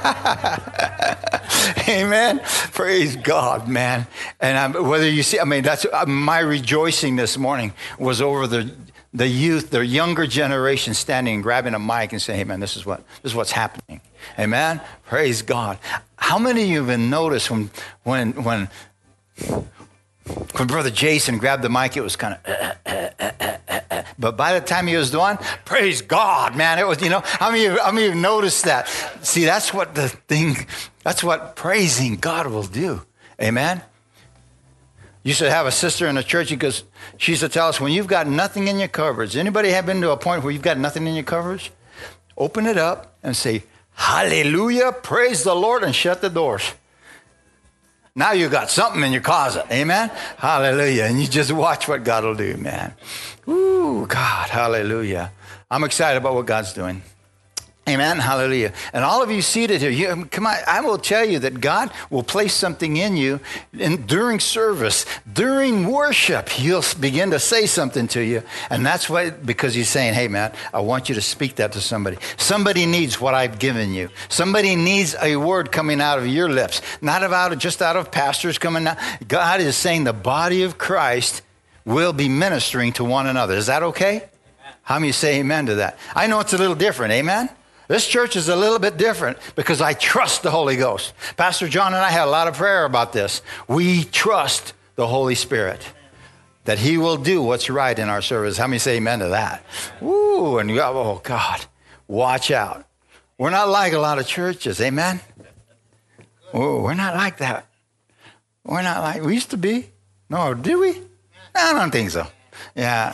Amen. Praise God, man. And I'm, whether you see, I mean, that's uh, my rejoicing this morning was over the the youth, the younger generation standing and grabbing a mic and saying, "Hey, man, this is what this is what's happening." Amen. Praise God. How many of you have noticed when when when when Brother Jason grabbed the mic, it was kind of, uh, uh, uh, uh, uh, but by the time he was done, praise God, man, it was, you know, how many of you, how many of you noticed that? See, that's what the thing, that's what praising God will do. Amen. Used to have a sister in the church because she used to tell us, when you've got nothing in your cupboards, anybody have been to a point where you've got nothing in your cupboards? Open it up and say, hallelujah, praise the Lord, and shut the doors. Now you got something in your closet. Amen? Hallelujah. And you just watch what God will do, man. Ooh, God, hallelujah. I'm excited about what God's doing. Amen. Hallelujah. And all of you seated here, you, come on, I will tell you that God will place something in you in, during service, during worship. He'll begin to say something to you. And that's why, because he's saying, hey, man, I want you to speak that to somebody. Somebody needs what I've given you. Somebody needs a word coming out of your lips, not about just out of pastors coming out. God is saying the body of Christ will be ministering to one another. Is that okay? Amen. How many say amen to that? I know it's a little different. Amen. This church is a little bit different because I trust the Holy Ghost. Pastor John and I had a lot of prayer about this. We trust the Holy Spirit that he will do what's right in our service. How many say amen to that? Ooh, and you go, oh God, watch out. We're not like a lot of churches. Amen. Ooh, we're not like that. We're not like, we used to be. No, did we? I don't think so. Yeah.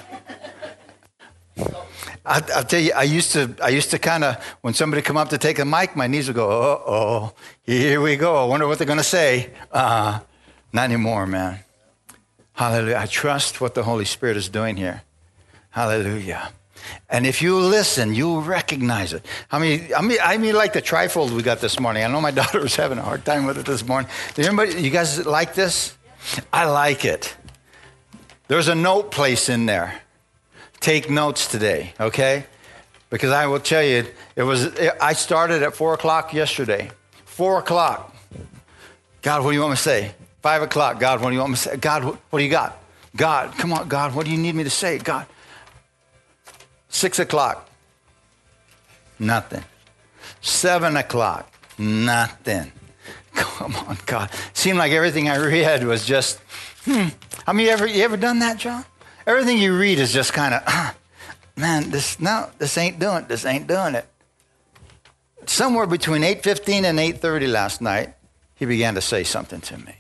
I, I'll tell you, I used to, I used to kind of, when somebody come up to take a mic, my knees would go, uh-oh, here we go. I wonder what they're going to say. Uh, not anymore, man. Hallelujah. I trust what the Holy Spirit is doing here. Hallelujah. And if you listen, you'll recognize it. I mean, I mean, I mean, like the trifold we got this morning. I know my daughter was having a hard time with it this morning. Did anybody, you guys like this? I like it. There's a note place in there. Take notes today, okay? Because I will tell you, it was. I started at four o'clock yesterday. Four o'clock. God, what do you want me to say? Five o'clock. God, what do you want me to say? God, what, what do you got? God, come on, God, what do you need me to say? God. Six o'clock. Nothing. Seven o'clock. Nothing. Come on, God. Seemed like everything I read was just, hmm. I mean, you ever, you ever done that, John? Everything you read is just kind of, ah, man, this, no, this ain't doing it. This ain't doing it. Somewhere between eight fifteen and eight thirty last night, he began to say something to me.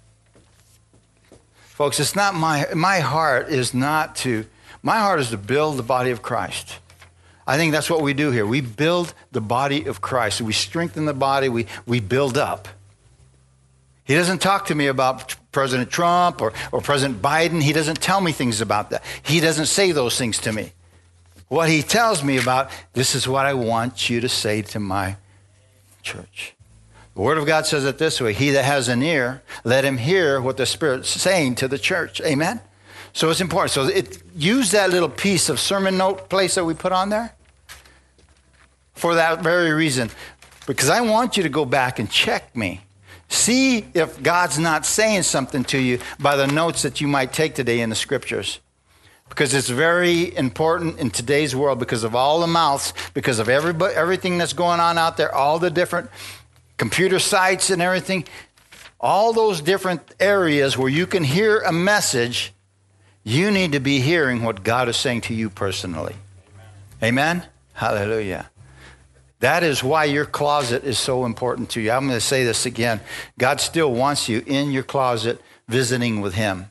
Folks, it's not my, my heart is not to, my heart is to build the body of Christ. I think that's what we do here. We build the body of Christ. We strengthen the body. We, we build up. He doesn't talk to me about President Trump or, or President Biden. He doesn't tell me things about that. He doesn't say those things to me. What he tells me about, this is what I want you to say to my church. The Word of God says it this way, he that has an ear, let him hear what the Spirit's saying to the church. Amen? So it's important. So it, use that little piece of sermon note place that we put on there for that very reason. Because I want you to go back and check me. See if God's not saying something to you by the notes that you might take today in the scriptures. Because it's very important in today's world because of all the mouths, because of everybody, everything that's going on out there, all the different computer sites and everything, all those different areas where you can hear a message, you need to be hearing what God is saying to you personally. Amen? Amen? Hallelujah. That is why your closet is so important to you. I'm going to say this again. God still wants you in your closet visiting with him.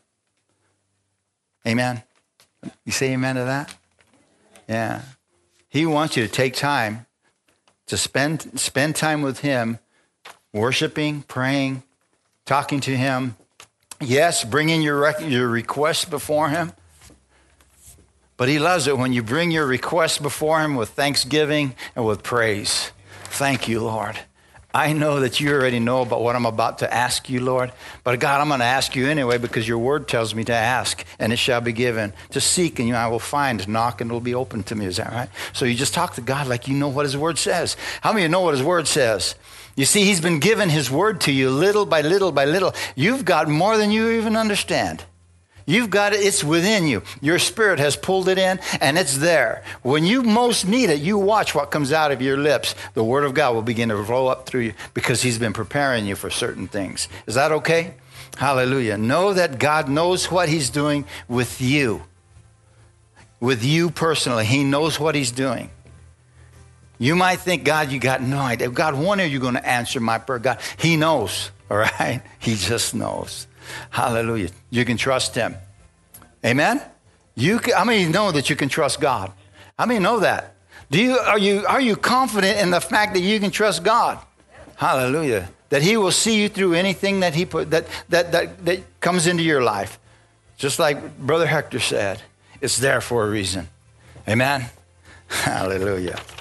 Amen? You say amen to that? Yeah. He wants you to take time to spend, spend time with him, worshiping, praying, talking to him. Yes, bringing your, rec- your requests before him. But he loves it when you bring your requests before him with thanksgiving and with praise. Thank you, Lord. I know that you already know about what I'm about to ask you, Lord. But God, I'm going to ask you anyway because your word tells me to ask and it shall be given. To seek and I will find. Knock and it will be open to me. Is that right? So you just talk to God like you know what his word says. How many of you know what his word says? You see, he's been given his word to you little by little by little. You've got more than you even understand. You've got it, it's within you. Your spirit has pulled it in and it's there. When you most need it, you watch what comes out of your lips. The word of God will begin to roll up through you because he's been preparing you for certain things. Is that okay? Hallelujah. Know that God knows what he's doing with you. With you personally. He knows what he's doing. You might think, God, you got no idea. God, when are you going to answer my prayer? God, he knows, all right? He just knows. Hallelujah. You can trust him. Amen? You can, how many know that you can trust God? How many know that? Do you are you are you confident in the fact that you can trust God? Hallelujah. That he will see you through anything that he put that that that, that comes into your life. Just like Brother Hector said, it's there for a reason. Amen? Hallelujah.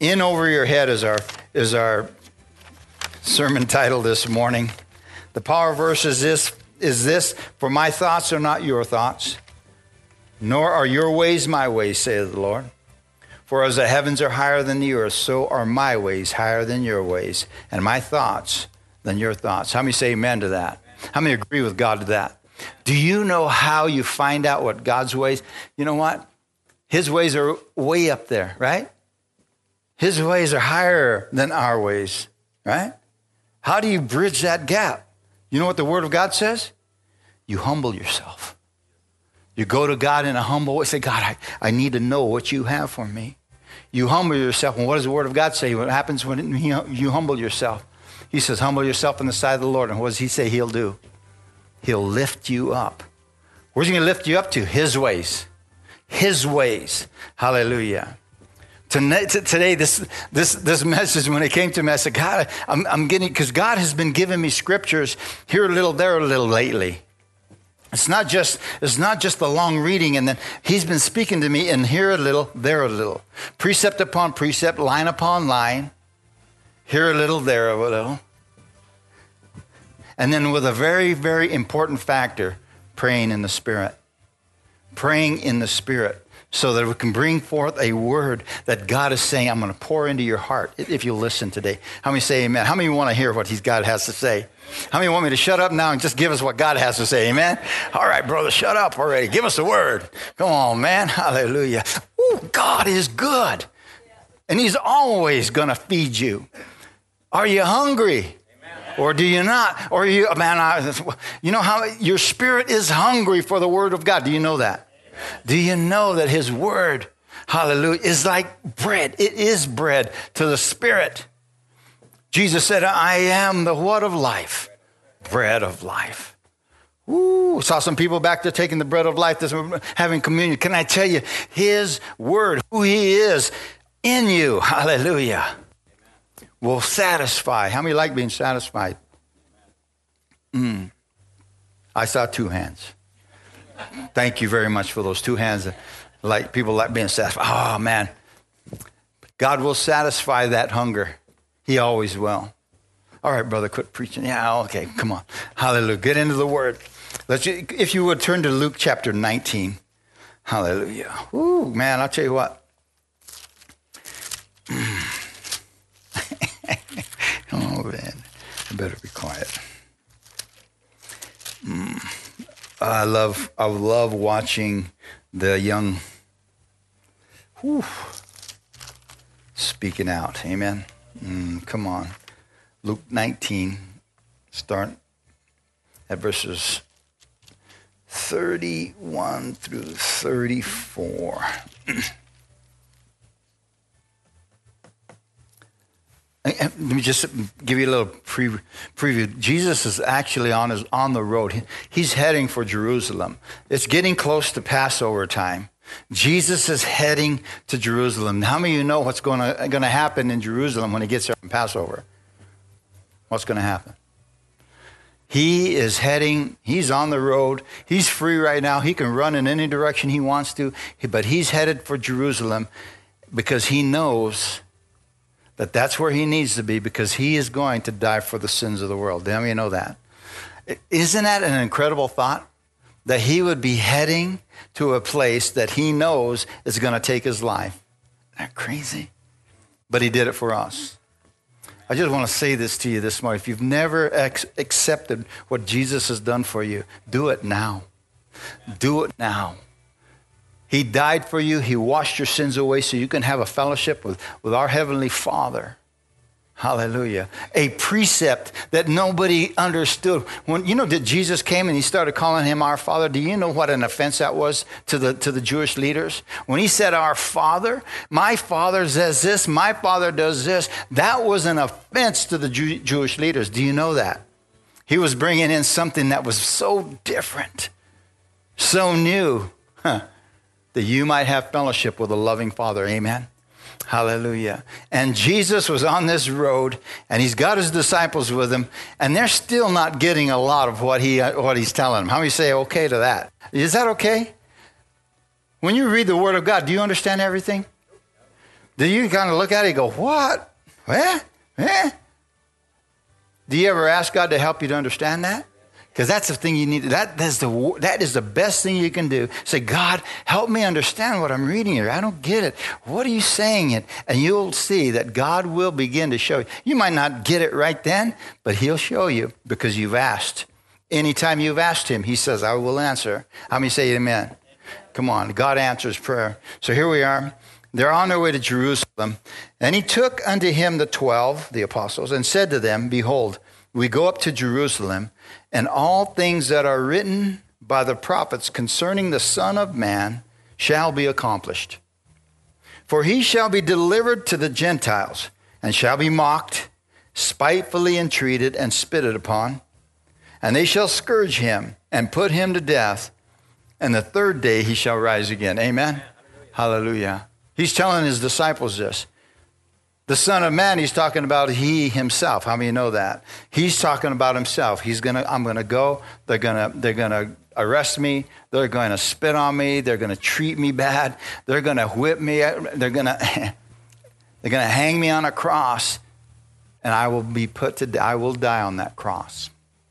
In over your head is our is our sermon title this morning. The power verse is this is this, for my thoughts are not your thoughts, nor are your ways my ways, saith the Lord. For as the heavens are higher than the earth, so are my ways higher than your ways, and my thoughts than your thoughts. How many say amen to that? How many agree with God to that? Do you know how you find out what God's ways? You know what? His ways are way up there, right? His ways are higher than our ways, right? How do you bridge that gap? You know what the Word of God says? You humble yourself. You go to God in a humble way. Say, God, I, I need to know what you have for me. You humble yourself. And what does the Word of God say? What happens when you humble yourself? He says, humble yourself in the sight of the Lord. And what does he say he'll do? He'll lift you up. Where's he going to lift you up to? His ways. His ways. Hallelujah. Today, this this this message, when it came to me, I said, God, I'm, I'm getting, because God has been giving me scriptures here a little, there a little lately. It's not just it's not just the long reading, and then he's been speaking to me in here a little, there a little. Precept upon precept, line upon line. Here a little, there a little. And then with a very, very important factor, praying in the Spirit. Praying in the Spirit. So that we can bring forth a word that God is saying, I'm going to pour into your heart if you listen today. How many say amen? How many want to hear what he's God has to say? How many want me to shut up now and just give us what God has to say? Amen? All right, brother, shut up already. Give us a word. Come on, man. Hallelujah. Ooh, God is good. And he's always going to feed you. Are you hungry? Or do you not? Or you, man, I, you know how your spirit is hungry for the word of God. Do you know that? Do you know that his word, hallelujah, is like bread? It is bread to the spirit. Jesus said, I am the what of life? Bread of life. Ooh, saw some people back there taking the bread of life, this, having communion. Can I tell you, his word, who he is in you, hallelujah, will satisfy. How many like being satisfied? Mm. I saw two hands. Thank you very much for those two hands. Like people like being satisfied. Oh, man. God will satisfy that hunger. He always will. All right, brother, quit preaching. Yeah, okay, come on. Hallelujah. Get into the word. Let's, if you would turn to Luke chapter nineteen. Hallelujah. Ooh, man, I'll tell you what. Oh, man. I better be quiet. Mm. I love I love watching the young whew, speaking out. Amen. Mm, come on. Luke nineteen, start at verses thirty-one through thirty-four. Let me just give you a little pre- preview. Jesus is actually on his on the road. He's heading for Jerusalem. It's getting close to Passover time. Jesus is heading to Jerusalem. How many of you know what's going to going to happen in Jerusalem when he gets there on Passover? What's going to happen? He is heading. He's on the road. He's free right now. He can run in any direction he wants to. But he's headed for Jerusalem because he knows that that's where he needs to be, because he is going to die for the sins of the world. How many of you know that? Isn't that an incredible thought? That he would be heading to a place that he knows is going to take his life. Isn't that crazy? But he did it for us. I just want to say this to you this morning. If you've never ex- accepted what Jesus has done for you, do it now. Do it now. He died for you. He washed your sins away so you can have a fellowship with, with our Heavenly Father. Hallelujah. A precept that nobody understood. When you know that Jesus came and he started calling him our Father, do you know what an offense that was to the to the Jewish leaders? When he said our Father, my Father says this, my Father does this, that was an offense to the Jew, Jewish leaders. Do you know that? He was bringing in something that was so different, so new. Huh. That you might have fellowship with a loving Father. Amen. Hallelujah. And Jesus was on this road, and he's got his disciples with him, and they're still not getting a lot of what he what he's telling them. How many say okay to that? Is that okay? When you read the Word of God, do you understand everything? Do you kind of look at it and go, what? Eh? Eh? Do you ever ask God to help you to understand that? Because that's the thing you need. That, that's the, that is the best thing you can do. Say, God, help me understand what I'm reading here. I don't get it. What are you saying it? And you'll see that God will begin to show you. You might not get it right then, but he'll show you because you've asked. Anytime you've asked him, he says, I will answer. How many say amen? Come on. God answers prayer. So here we are. They're on their way to Jerusalem. And he took unto him the twelve, the apostles, and said to them, behold, we go up to Jerusalem, and all things that are written by the prophets concerning the Son of Man shall be accomplished. For he shall be delivered to the Gentiles, and shall be mocked, spitefully entreated, and spitted upon. And they shall scourge him, and put him to death. And the third day he shall rise again. Amen? Hallelujah. Hallelujah. He's telling his disciples this. The Son of Man, he's talking about he himself. How many know that? He's talking about himself. He's gonna, I'm gonna go. They're gonna, they're gonna arrest me. They're going to spit on me. They're gonna treat me bad. They're gonna whip me. They're gonna, they're gonna hang me on a cross, and I will be put to. I will die on that cross.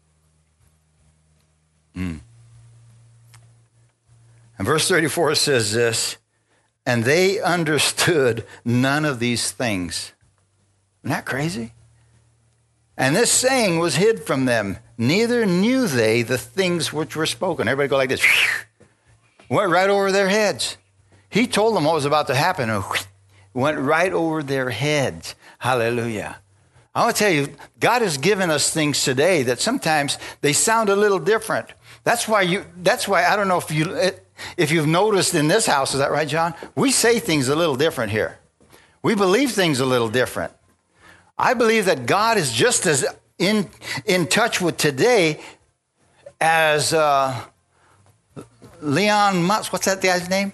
Mm. And verse thirty-four says this. And they understood none of these things. Isn't that crazy? And this saying was hid from them. Neither knew they the things which were spoken. Everybody go like this. Went right over their heads. He told them what was about to happen. And went right over their heads. Hallelujah. I want to tell you, God has given us things today that sometimes they sound a little different. That's why you, that's why, I don't know if you, it, if you've noticed in this house, is that right, John? We say things a little different here. We believe things a little different. I believe that God is just as in, in touch with today as uh, Leon Musk. What's that guy's name?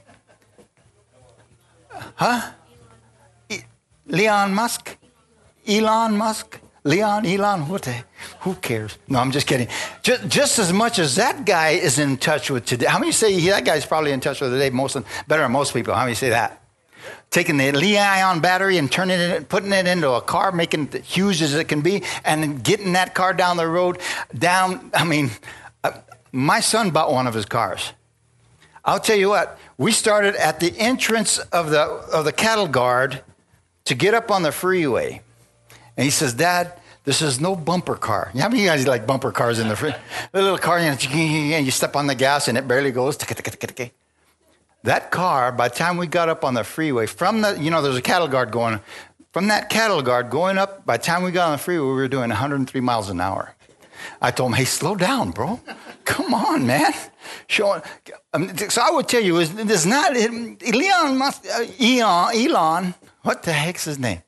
Huh? E- Leon Musk? Elon Musk? Leon, Elon, what the, who cares? No, I'm just kidding. Just, just as much as that guy is in touch with today. How many say he, that guy's probably in touch with today most, better than most people? How many say that? Taking the Li-ion battery and turning it, putting it into a car, making it huge as it can be, and then getting that car down the road, down, I mean, uh, my son bought one of his cars. I'll tell you what, we started at the entrance of the, of the cattle guard to get up on the freeway. And he says, Dad, this is no bumper car. How many of you guys like bumper cars in the free? The little car, and you step on the gas and it barely goes. That car, by the time we got up on the freeway, from the, you know, there's a cattle guard going, from that cattle guard going up, by the time we got on the freeway, we were doing one hundred three miles an hour. I told him, hey, slow down, bro. Come on, man. Show, um, so I would tell you, it's not, Elon Musk, uh, Elon, Elon, what the heck's his name?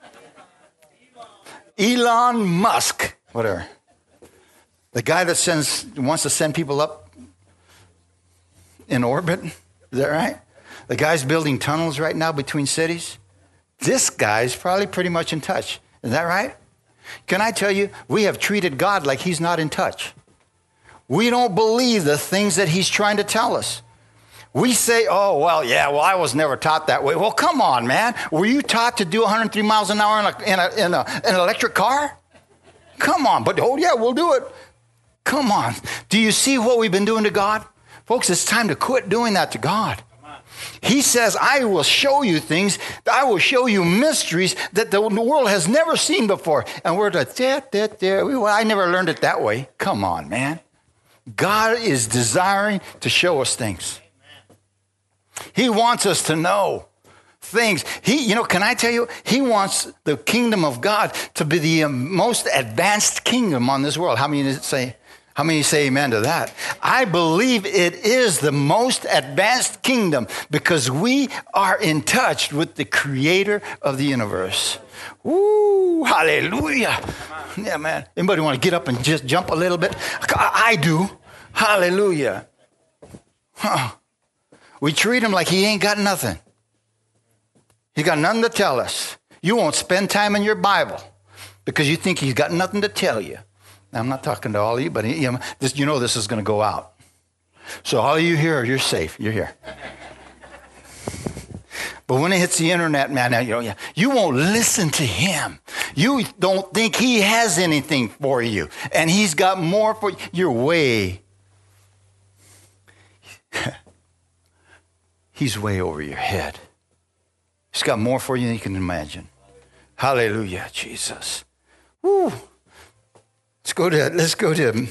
Elon Musk, whatever. The guy that sends wants to send people up in orbit, is that right? The guy's building tunnels right now between cities. This guy's probably pretty much in touch. Is that right? Can I tell you, we have treated God like he's not in touch. We don't believe the things that he's trying to tell us. We say, oh, well, yeah, well, I was never taught that way. Well, come on, man. Were you taught to do one hundred three miles an hour in, a, in, a, in, a, in an electric car? Come on. But, oh, yeah, we'll do it. Come on. Do you see what we've been doing to God? Folks, it's time to quit doing that to God. He says, I will show you things. I will show you mysteries that the world has never seen before. And we're like, there, there, there. Well, I never learned it that way. Come on, man. God is desiring to show us things. He wants us to know things. He, you know, can I tell you, he wants the kingdom of God to be the most advanced kingdom on this world. How many say, how many say amen to that? I believe it is the most advanced kingdom because we are in touch with the creator of the universe. Ooh, hallelujah. Yeah, man. Anybody want to get up and just jump a little bit? I do. Hallelujah. Huh. We treat him like he ain't got nothing. He's got nothing to tell us. You won't spend time in your Bible because you think he's got nothing to tell you. Now, I'm not talking to all of you, but you know this, you know this is going to go out. So all of you here, you're safe. You're here. But when it hits the internet, man, you know, you won't listen to him. You don't think he has anything for you. And he's got more for you. You're way, he's way over your head. He's got more for you than you can imagine. Hallelujah, Jesus. Woo. Let's go to, let's go to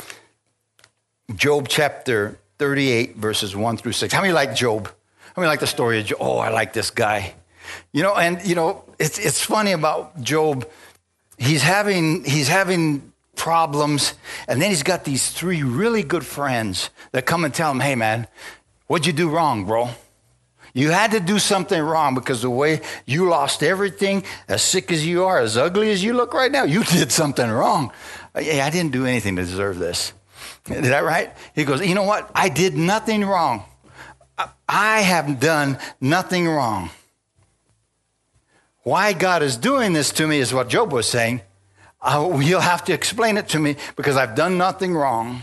Job chapter thirty-eight, verses one through six. How many like Job? How many like the story of Job? Oh, I like this guy. You know, and, you know, it's it's funny about Job. He's having, he's having problems, and then he's got these three really good friends that come and tell him, hey, man, what'd you do wrong, bro? You had to do something wrong because the way you lost everything, as sick as you are, as ugly as you look right now, you did something wrong. Hey, I didn't do anything to deserve this. Is that right? He goes, you know what? I did nothing wrong. I have done nothing wrong. Why God is doing this to me is what Job was saying. Uh, you'll have to explain it to me because I've done nothing wrong.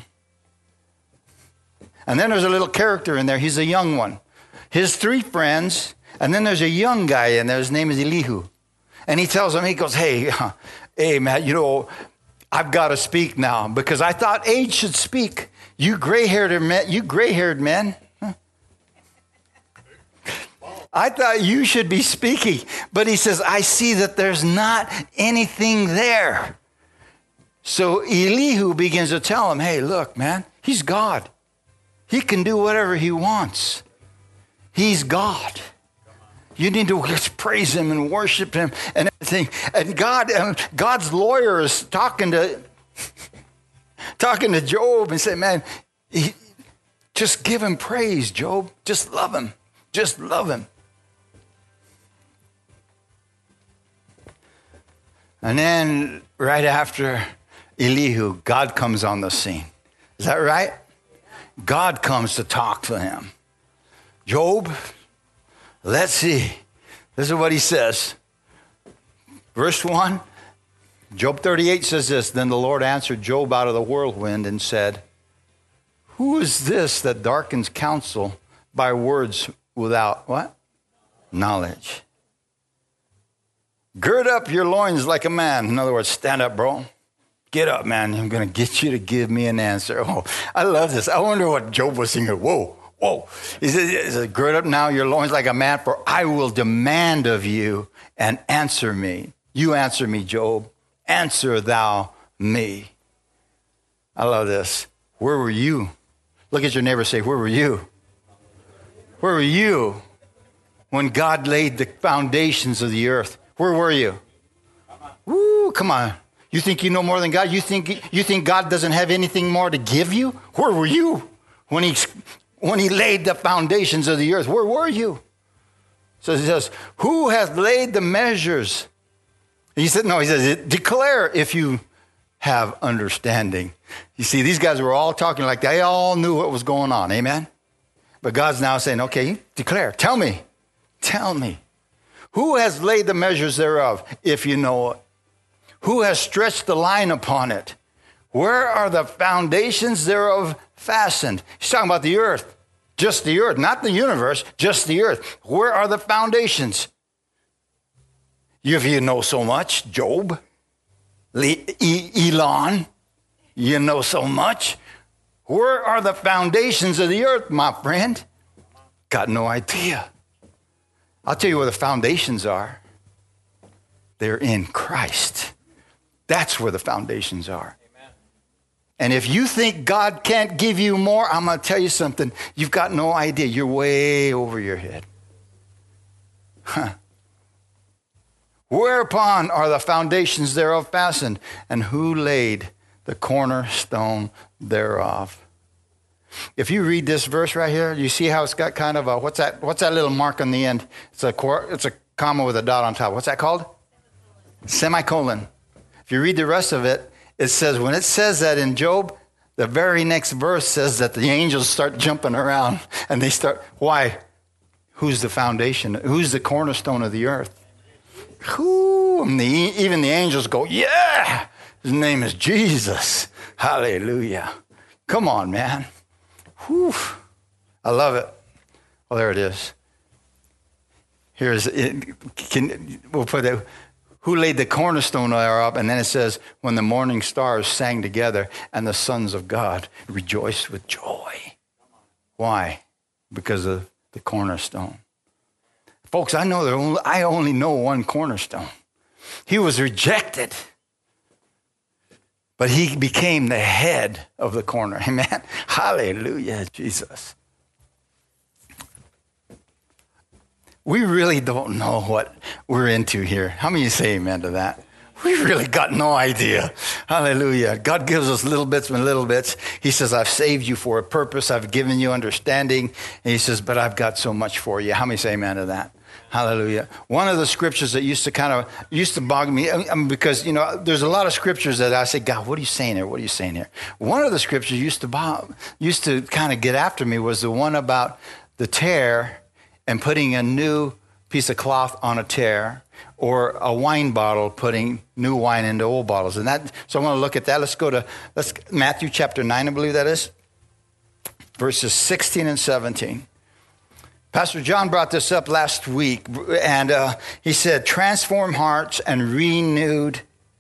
And then there's a little character in there. He's a young one. His three friends, and then there's a young guy in there. His name is Elihu. And he tells him, he goes, hey, hey, Matt, you know, I've got to speak now because I thought age should speak. You gray-haired men, you gray-haired men. Huh? I thought you should be speaking. But he says, I see that there's not anything there. So Elihu begins to tell him, hey, look, man, he's God. He can do whatever he wants. He's God. You need to just praise him and worship him and everything. And God, um, God's lawyer is talking to talking to Job and say, man, he, just give him praise, Job. Just love him. Just love him. And then right after Elihu, God comes on the scene. Is that right? God comes to talk to him. Job, let's see. This is what he says. Verse one, Job thirty-eight says this, then the Lord answered Job out of the whirlwind and said, who is this that darkens counsel by words without what? Knowledge. Gird up your loins like a man. In other words, stand up, bro. Get up, man. I'm going to get you to give me an answer. Oh, I love this. I wonder what Job was thinking. Whoa. Whoa, he says, gird up now your loins like a man, for I will demand of you and answer me. You answer me, Job. Answer thou me. I love this. Where were you? Look at your neighbor and say, where were you? Where were you when God laid the foundations of the earth? Where were you? Woo, come on. You think you know more than God? You think, you think God doesn't have anything more to give you? Where were you when he... When he laid the foundations of the earth, where were you? So he says, who hath laid the measures? He said, no, he says, declare if you have understanding. You see, these guys were all talking like they all knew what was going on. Amen? But God's now saying, okay, declare. Tell me. Tell me. Who has laid the measures thereof, if you know it? Who has stretched the line upon it? Where are the foundations thereof fastened? He's talking about the earth. Just the earth, not the universe, just the earth. Where are the foundations? If you know so much, Job, Elon, you know so much. Where are the foundations of the earth, my friend? Got no idea. I'll tell you where the foundations are. They're in Christ. That's where the foundations are. And if you think God can't give you more, I'm going to tell you something. You've got no idea. You're way over your head. Huh. Whereupon are the foundations thereof fastened? And who laid the cornerstone thereof? If you read this verse right here, you see how it's got kind of a, what's that, what's that little mark on the end? It's a, it's a comma with a dot on top. What's that called? Semicolon. If you read the rest of it, it says, when it says that in Job, the very next verse says that the angels start jumping around and they start, why? Who's the foundation? Who's the cornerstone of the earth? Who? And the, even the angels go, yeah, his name is Jesus. Hallelujah. Come on, man. Whew. I love it. Oh, there it is. Here's, it, can, we'll put it, who laid the cornerstone up? And then it says, when the morning stars sang together and the sons of God rejoiced with joy. Why? Because of the cornerstone. Folks, I know there only, I only know one cornerstone. He was rejected, but he became the head of the corner. Amen. Hallelujah, Jesus. We really don't know what we're into here. How many of you say amen to that? We really got no idea. Hallelujah. God gives us little bits and little bits. He says, I've saved you for a purpose. I've given you understanding. And he says, but I've got so much for you. How many say amen to that? Hallelujah. One of the scriptures that used to kind of, used to bog me, I mean, because, you know, there's a lot of scriptures that I say, God, what are you saying here? What are you saying here? One of the scriptures used to bog, used to kind of get after me was the one about the tear and putting a new piece of cloth on a tear, or a wine bottle putting new wine into old bottles. And that, so I want to look at that. Let's go to let's Matthew chapter nine, I believe that is, verses sixteen and seventeen. Pastor John brought this up last week, and uh, he said, transform hearts and renewed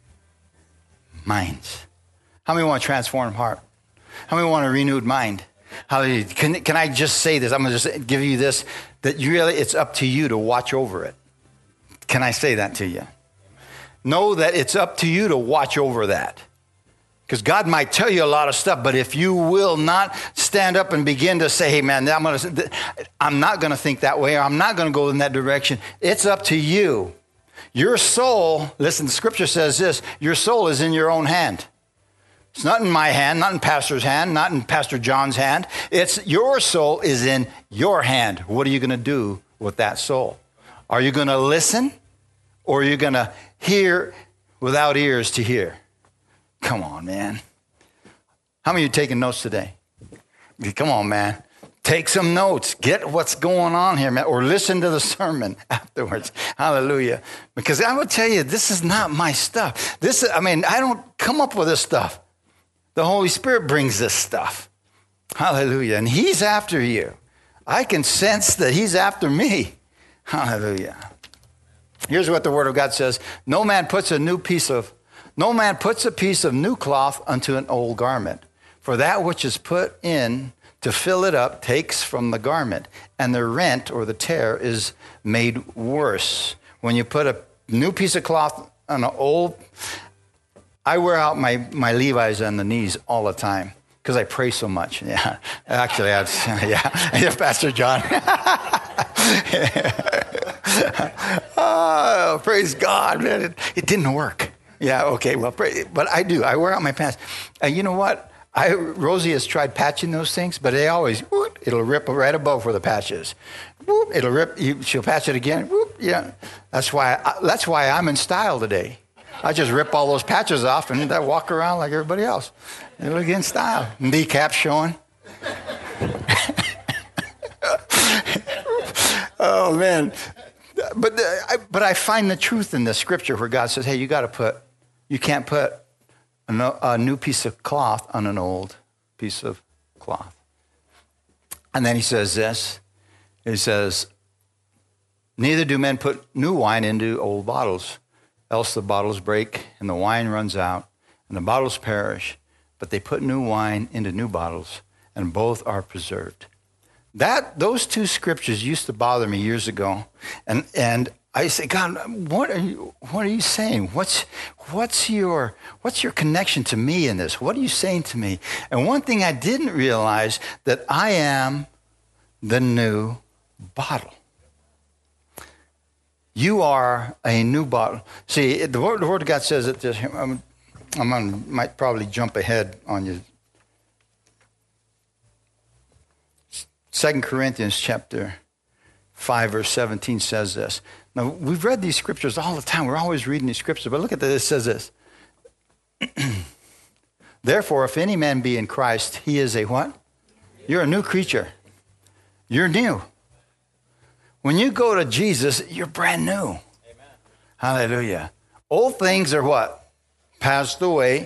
minds. How many want a transformed heart? How many want a renewed mind? Hallelujah. Can, can I just say this? I'm going to just give you this, that really it's up to you to watch over it. Can I say that to you? Know that it's up to you to watch over that. Because God might tell you a lot of stuff, but if you will not stand up and begin to say, hey, man, I'm, gonna, I'm not going to think that way, or I'm not going to go in that direction, it's up to you. Your soul, listen, the scripture says this, your soul is in your own hand. It's not in my hand, not in Pastor's hand, not in Pastor John's hand. It's your soul is in your hand. What are you going to do with that soul? Are you going to listen, or are you going to hear without ears to hear? Come on, man. How many of you taking notes today? Come on, man. Take some notes. Get what's going on here, man. Or listen to the sermon afterwards. Hallelujah. Because I will tell you, this is not my stuff. This, I mean, I don't come up with this stuff. The Holy Spirit brings this stuff. Hallelujah. And he's after you. I can sense that he's after me. Hallelujah. Here's what the Word of God says. No man puts a new piece of, no man puts a piece of new cloth unto an old garment. For that which is put in to fill it up takes from the garment, and the rent or the tear is made worse. When you put a new piece of cloth on an old, I wear out my, my Levi's on the knees all the time because I pray so much. Yeah, actually, I've, yeah, yeah, Pastor John. Oh, praise God, man! It, it didn't work. Yeah, okay, well, pray, but I do. I wear out my pants. And you know what? I, Rosie has tried patching those things, but they always, whoop, it'll rip right above where the patch is. Whoop, it'll rip. She'll patch it again. Whoop, yeah, that's why. I, that's why I'm in style today. I just rip all those patches off and I walk around like everybody else. They look in style. Kneecaps showing. Oh, man. But, uh, I, but I find the truth in the scripture where God says, hey, you got to put, you can't put a, no, a new piece of cloth on an old piece of cloth. And then he says this. He says, neither do men put new wine into old bottles, else the bottles break and the wine runs out and the bottles perish. But they put new wine into new bottles and both are preserved. That those two scriptures used to bother me years ago, and and I say, God, what are you what are you saying? What's what's your what's your connection to me in this? What are you saying to me? And one thing I didn't realize, that I am the new bottle. You are a new bottle. See, the word, the word of God says that this, I'm, I'm gonna, might probably jump ahead on you. Second Corinthians chapter five, verse seventeen says this. Now, we've read these scriptures all the time. We're always reading these scriptures. But look at this. It says this. Therefore, if any man be in Christ, he is a what? You're a new creature. You're new. When you go to Jesus, you're brand new. Amen. Hallelujah. Old things are what? Passed away.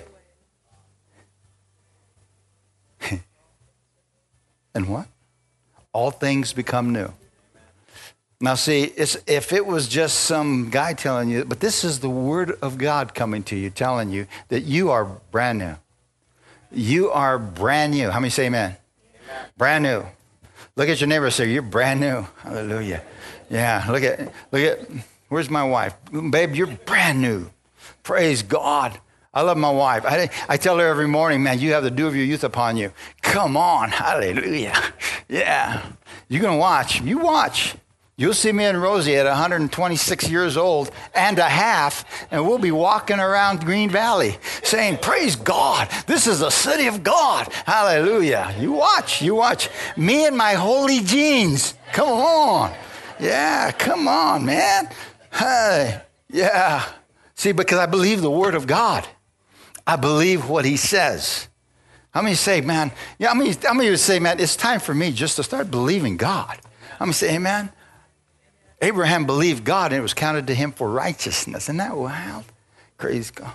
And what? All things become new. Now, see, it's, if it was just some guy telling you, but this is the word of God coming to you, telling you that you are brand new. You are brand new. How many say amen? Amen. Brand new. Look at your neighbor and say, you're brand new. Hallelujah. Yeah, look at, look at, where's my wife? Babe, you're brand new. Praise God. I love my wife. I, I tell her every morning, man, you have the dew of your youth upon you. Come on. Hallelujah. Yeah. You're going to watch. You watch. You'll see me and Rosie at one hundred twenty-six years old and a half, and we'll be walking around Green Valley saying, praise God, this is the city of God. Hallelujah. You watch, you watch. Me and my holy jeans. Come on. Yeah, come on, man. Hey, yeah. See, because I believe the word of God. I believe what he says. How many say, man, yeah, how many, how many would say, man, it's time for me just to start believing God? How many say, amen? Abraham believed God and it was counted to him for righteousness. Isn't that wild? Praise God.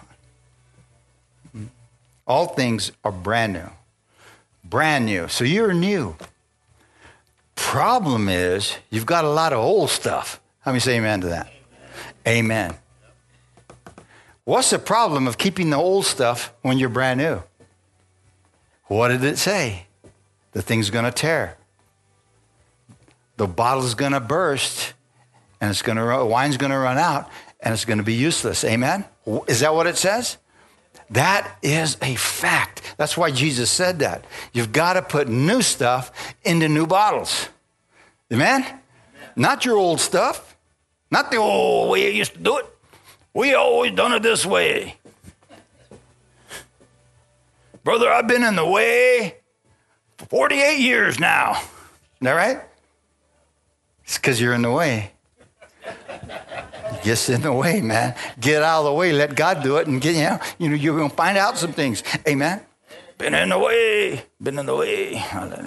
All things are brand new. Brand new. So you're new. Problem is, you've got a lot of old stuff. How many say amen to that? Amen. What's the problem of keeping the old stuff when you're brand new? What did it say? The thing's going to tear. The bottle's going to burst. And it's going to, wine's going to run out, and it's going to be useless. Amen? Is that what it says? That is a fact. That's why Jesus said that. You've got to put new stuff into new bottles. Amen? Amen? Not your old stuff. Not the old way you used to do it. We always done it this way. Brother, I've been in the way for forty-eight years now. Isn't that right? It's because you're in the way. Get in the way, man. Get out of the way. Let God do it, and get, you know, you know, you're going to find out some things. Amen. Been in the way. Been in the way.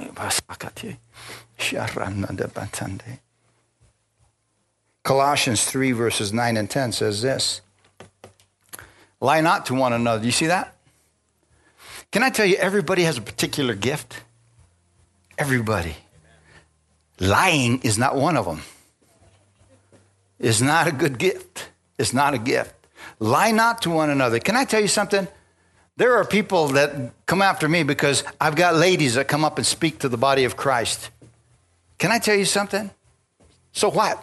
Colossians three verses nine and ten says this: lie not to one another. You see that? Can I tell you, everybody has a particular gift? Everybody. Lying is not one of them. It's not a good gift. It's not a gift. Lie not to one another. Can I tell you something? There are people that come after me because I've got ladies that come up and speak to the body of Christ. Can I tell you something? So what?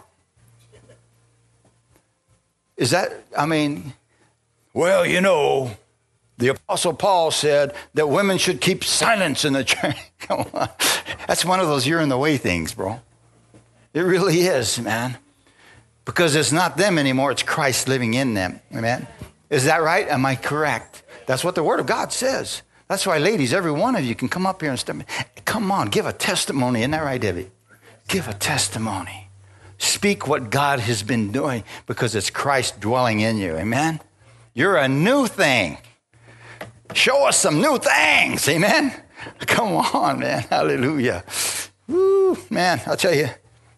Is that, I mean, well, you know, the Apostle Paul said that women should keep silence in the church. Come on. That's one of those you're in the way things, bro. It really is, man. Because it's not them anymore, it's Christ living in them. Amen? Is that right? Am I correct? That's what the Word of God says. That's why, ladies, every one of you can come up here and step. Come on, give a testimony. Isn't that right, Debbie? Give a testimony. Speak what God has been doing because it's Christ dwelling in you. Amen? You're a new thing. Show us some new things. Amen? Come on, man. Hallelujah. Woo, man, I'll tell you.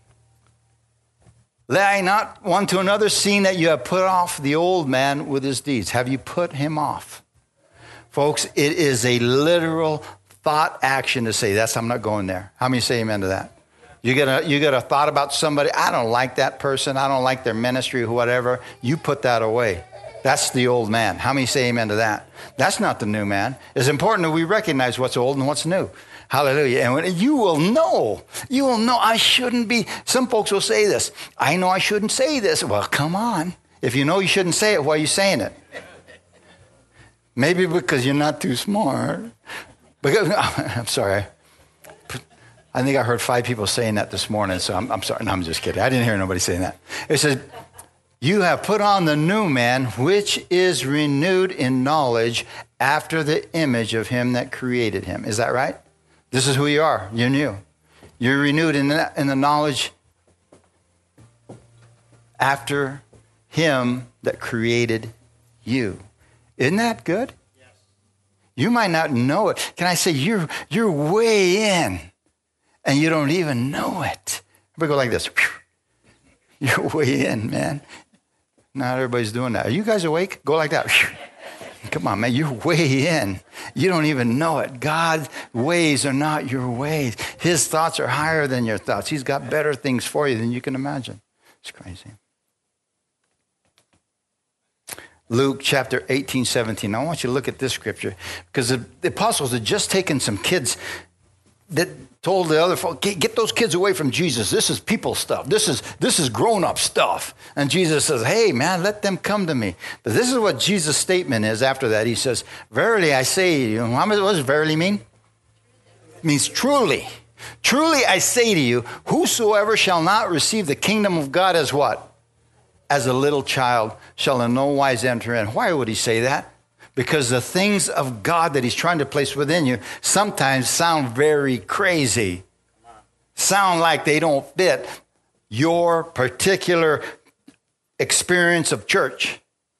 Lie not one to another, seeing that you have put off the old man with his deeds. Have you put him off? Folks, it is a literal thought action to say, that's, I'm not going there. How many say amen to that? You get a, you get a thought about somebody, I don't like that person, I don't like their ministry or whatever. You put that away. That's the old man. How many say amen to that? That's not the new man. It's important that we recognize what's old and what's new. Hallelujah. And when, you will know, you will know I shouldn't be, some folks will say this, I know I shouldn't say this. Well, come on. If you know you shouldn't say it, why are you saying it? Maybe because you're not too smart. Because, I'm sorry. I think I heard five people saying that this morning, so I'm, I'm sorry. No, I'm just kidding. I didn't hear nobody saying that. It says, you have put on the new man, which is renewed in knowledge after the image of him that created him. Is that right? This is who you are. You're new. You're renewed in the, in the knowledge after him that created you. Isn't that good? Yes. You might not know it. Can I say you're you're way in and you don't even know it? Everybody go like this. You're way in, man. Not everybody's doing that. Are you guys awake? Go like that. Come on, man, you're way in. You don't even know it. God's ways are not your ways. His thoughts are higher than your thoughts. He's got better things for you than you can imagine. It's crazy. Luke chapter eighteen, seventeen. I want you to look at this scripture because the, the apostles had just taken some kids that told the other folks, get, get those kids away from Jesus. This is people stuff. This is this is grown-up stuff. And Jesus says, hey, man, let them come to me. But this is what Jesus' statement is after that. He says, verily I say to you. What does verily mean? It means truly. Truly I say to you, whosoever shall not receive the kingdom of God as what? As a little child shall in no wise enter in. Why would he say that? Because the things of God that he's trying to place within you sometimes sound very crazy. Sound like they don't fit your particular experience of church.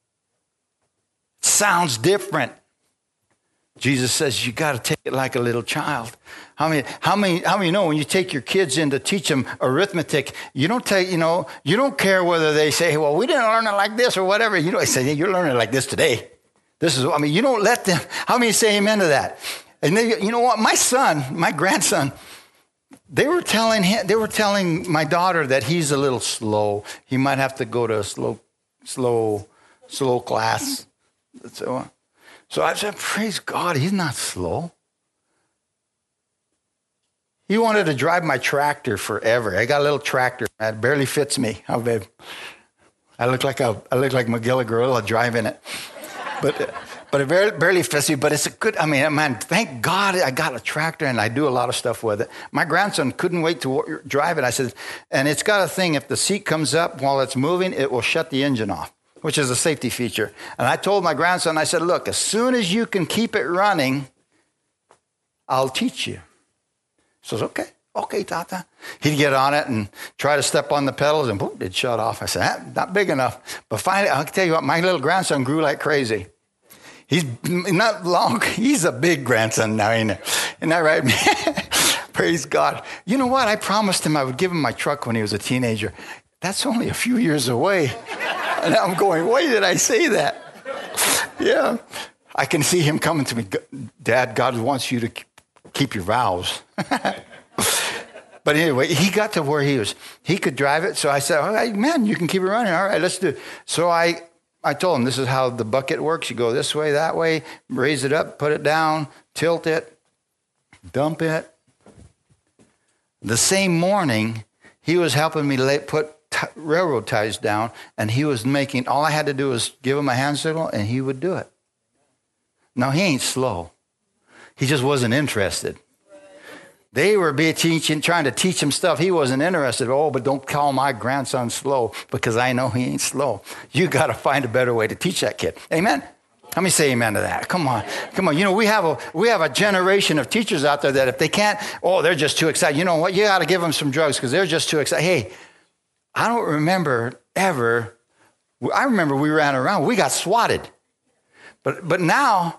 Sounds different. Jesus says you got to take it like a little child. How many, how many, how many know when you take your kids in to teach them arithmetic, you don't take, you know, you don't care whether they say, well, we didn't learn it like this or whatever. You know, they say, hey, you're learning it like this today. This is, I mean, you don't let them, how many say amen to that? And they, you know what, my son, my grandson, they were telling him, they were telling my daughter that he's a little slow. He might have to go to a slow, slow, slow class. So, so I said, praise God, he's not slow. He wanted to drive my tractor forever. I got a little tractor. It barely fits me. How big? I look like a, I look like Magilla Gorilla driving it. But but it barely, barely fits me. But it's a good, I mean, man, thank God I got a tractor and I do a lot of stuff with it. My grandson couldn't wait to drive it. I said, and it's got a thing, if the seat comes up while it's moving, it will shut the engine off, which is a safety feature. And I told my grandson, I said, look, as soon as you can keep it running, I'll teach you. He says, okay, okay, Tata. He'd get on it and try to step on the pedals and boom, it'd shut off. I said, ah, not big enough. But finally, I'll tell you what, my little grandson grew like crazy. He's not long, he's a big grandson now, ain't it? Isn't that right? Praise God. You know what? I promised him I would give him my truck when he was a teenager. That's only a few years away. And I'm going, why did I say that? Yeah. I can see him coming to me, Dad, God wants you to keep your vows. But anyway, he got to where he was. He could drive it. So I said, all right, man, you can keep it running. All right, let's do it. So I, I told him, this is how the bucket works. You go this way, that way, raise it up, put it down, tilt it, dump it. The same morning, he was helping me lay, put t- railroad ties down, and he was making, all I had to do was give him a hand signal, and he would do it. Now, he ain't slow. He just wasn't interested. They were be teaching, trying to teach him stuff he wasn't interested in. Oh, but don't call my grandson slow because I know he ain't slow. You got to find a better way to teach that kid. Amen? Let me say amen to that. Come on. Come on. You know, we have a we have a generation of teachers out there that if they can't, oh, they're just too excited. You know what? You got to give them some drugs because they're just too excited. Hey, I don't remember ever. I remember we ran around. We got swatted. But but now,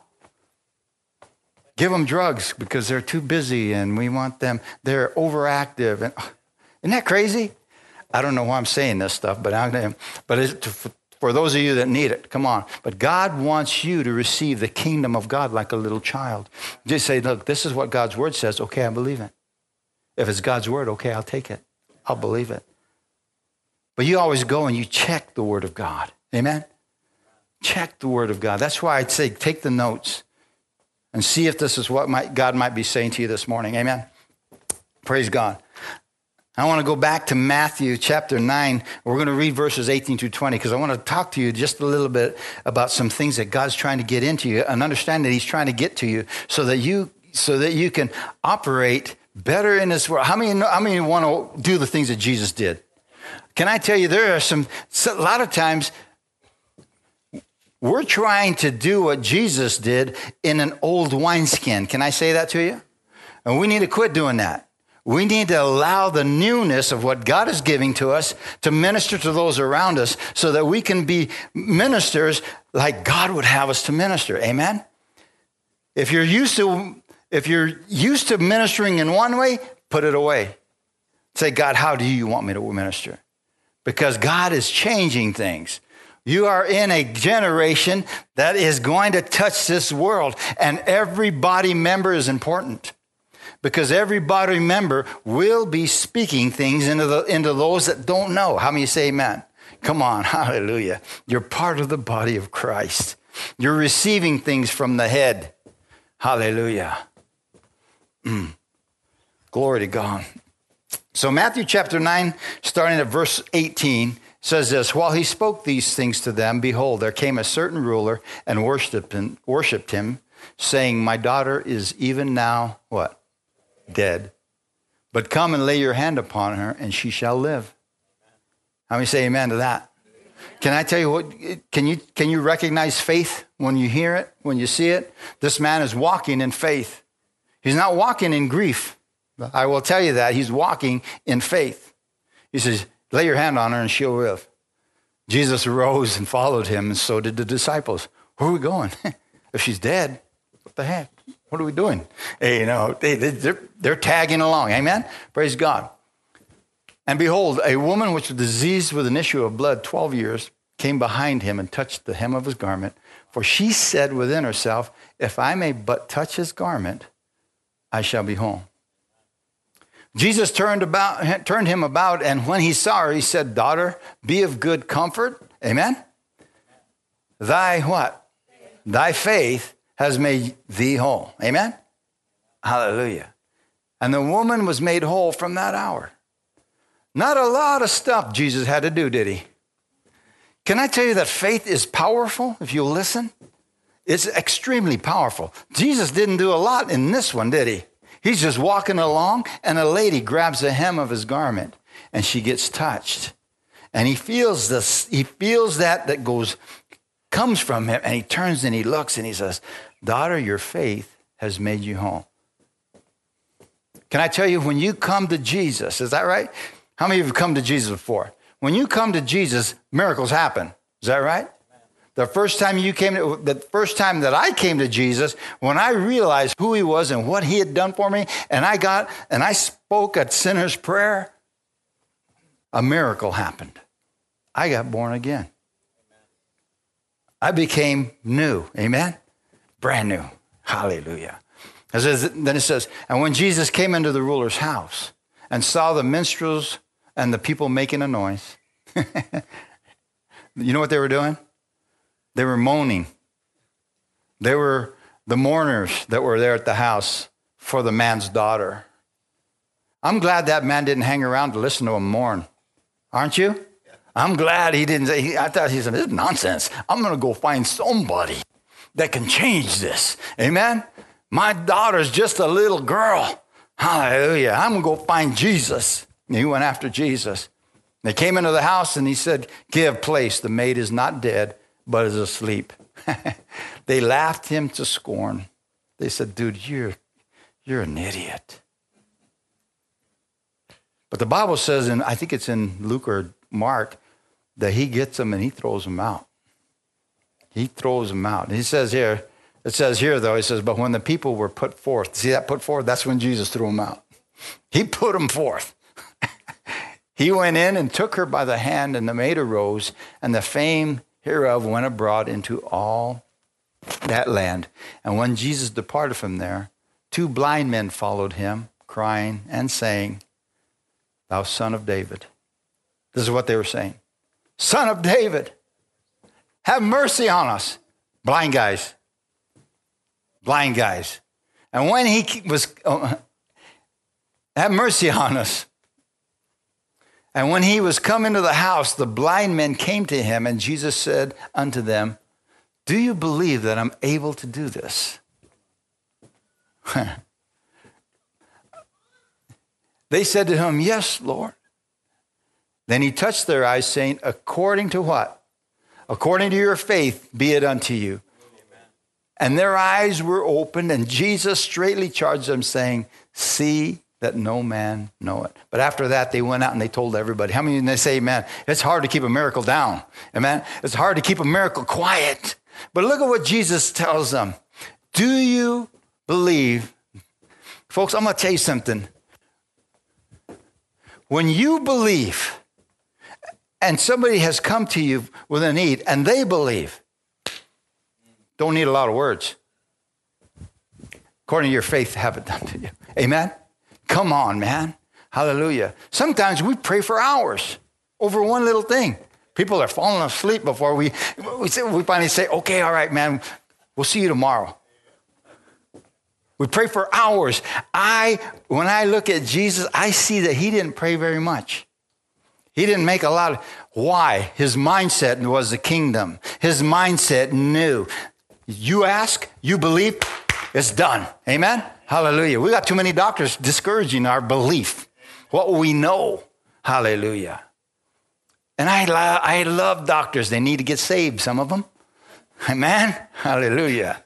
give them drugs because they're too busy and we want them, they're overactive. And isn't that crazy? I don't know why I'm saying this stuff, but I'm, but it's, for those of you that need it, come on. But God wants you to receive the kingdom of God like a little child. Just say, look, this is what God's word says. Okay, I believe it. If it's God's word, okay, I'll take it. I'll believe it. But you always go and you check the word of God. Amen? Check the word of God. That's why I'd say take the notes and see if this is what might, God might be saying to you this morning. Amen? Praise God. I want to go back to Matthew chapter nine. We're going to read verses eighteen through twenty because I want to talk to you just a little bit about some things that God's trying to get into you and understand that he's trying to get to you so that you so that you can operate better in this world. How many, how many want to do the things that Jesus did? Can I tell you, there are some, a lot of times, we're trying to do what Jesus did in an old wineskin. Can I say that to you? And we need to quit doing that. We need to allow the newness of what God is giving to us to minister to those around us so that we can be ministers like God would have us to minister. Amen? If you're used to, if you're used to ministering in one way, put it away. Say, God, how do you want me to minister? Because God is changing things. You are in a generation that is going to touch this world, and every body member is important because every body member will be speaking things into, the, into those that don't know. How many say amen? Come on, hallelujah. You're part of the body of Christ. You're receiving things from the head. Hallelujah. Mm. Glory to God. So Matthew chapter nine, starting at verse eighteen, says this, while he spoke these things to them, behold, there came a certain ruler and worshiped him, worshiped him, saying, my daughter is even now, what? Dead. But come and lay your hand upon her, and she shall live. How many say amen to that? Can I tell you what, can you, can you recognize faith when you hear it, when you see it? This man is walking in faith. He's not walking in grief. I will tell you that. He's walking in faith. He says, lay your hand on her and she'll live. Jesus arose and followed him, and so did the disciples. Where are we going? If she's dead, what the heck? What are we doing? Hey, you know, they, they're, they're tagging along. Amen? Praise God. And behold, a woman which was diseased with an issue of blood twelve years came behind him and touched the hem of his garment. For she said within herself, if I may but touch his garment, I shall be whole. Jesus turned about, turned him about, and when he saw her, he said, daughter, be of good comfort. Amen? Thy what? Thy faith has made thee whole. Amen? Hallelujah. And the woman was made whole from that hour. Not a lot of stuff Jesus had to do, did he? Can I tell you that faith is powerful if you listen? It's extremely powerful. Jesus didn't do a lot in this one, did he? He's just walking along, and a lady grabs the hem of his garment, and she gets touched. And he feels this, he feels that that goes, comes from him, and he turns and he looks and he says, daughter, your faith has made you whole. Can I tell you, when you come to Jesus, is that right? How many of you have come to Jesus before? When you come to Jesus, miracles happen. Is that right? The first time you came to, the first time that I came to Jesus, when I realized who he was and what he had done for me, and I got, and I spoke a sinner's prayer, a miracle happened. I got born again. I became new. Amen? Brand new. Hallelujah. It says, then it says, and when Jesus came into the ruler's house and saw the minstrels and the people making a noise, you know what they were doing? They were moaning. They were the mourners that were there at the house for the man's daughter. I'm glad that man didn't hang around to listen to him mourn. Aren't you? I'm glad he didn't say, he, I thought he said, this is nonsense. I'm going to go find somebody that can change this. Amen? My daughter's just a little girl. Hallelujah. I'm going to go find Jesus. And he went after Jesus. They came into the house and he said, give place. The maid is not dead, but is asleep. They laughed him to scorn. They said, dude, you're, you're an idiot. But the Bible says, and I think it's in Luke or Mark, that he gets them and he throws them out. He throws them out. And he says here, it says here though, he says, but when the people were put forth, see that put forth? That's when Jesus threw them out. He put them forth. He went in and took her by the hand, and the maid arose, and the fame hereof went abroad into all that land. And when Jesus departed from there, two blind men followed him, crying and saying, thou son of David. This is what they were saying. Son of David, have mercy on us. Blind guys. Blind guys. And when he was, oh, have mercy on us. And when he was come into the house, the blind men came to him, and Jesus said unto them, do you believe that I'm able to do this? They said to him, yes, Lord. Then he touched their eyes, saying, according to what? According to your faith, be it unto you. Amen. And their eyes were opened, and Jesus straightly charged them, saying, see that no man know it. But after that, they went out and they told everybody. How many of they say, amen? It's hard to keep a miracle down. Amen? It's hard to keep a miracle quiet. But look at what Jesus tells them. Do you believe? Folks, I'm going to tell you something. When you believe, and somebody has come to you with a need and they believe, don't need a lot of words. According to your faith, have it done to you. Amen? Come on, man. Hallelujah. Sometimes we pray for hours over one little thing. People are falling asleep before we, we, say, we finally say, okay, all right, man, we'll see you tomorrow. We pray for hours. I, when I look at Jesus, I see that he didn't pray very much. He didn't make a lot of, why? His mindset was the kingdom. His mindset knew. You ask, you believe, it's done. Amen? Hallelujah. We got too many doctors discouraging our belief, what we know. Hallelujah. And I, lo- I love doctors. They need to get saved, some of them. Amen? Hallelujah.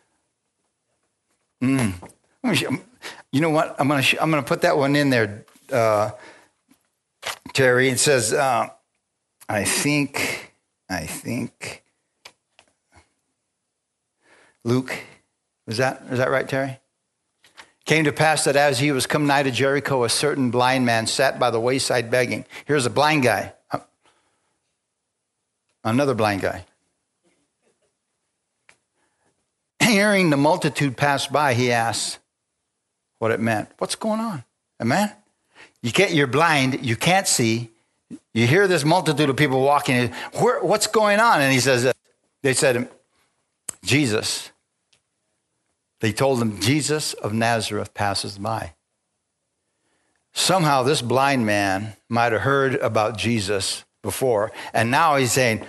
Mm. You know what? I'm going to I'm going to put that one in there, uh, Terry. It says, uh, I think, I think, Luke, is that is that right, Terry? Came to pass that as he was come nigh to Jericho, a certain blind man sat by the wayside begging. Here's a blind guy. Another blind guy. Hearing the multitude pass by, he asked what it meant. What's going on? Amen? You can't, you're blind. You can't see. You hear this multitude of people walking. Where, what's going on? And he says, they said, Jesus. They told him, Jesus of Nazareth passes by. Somehow this blind man might have heard about Jesus before. And now he's saying,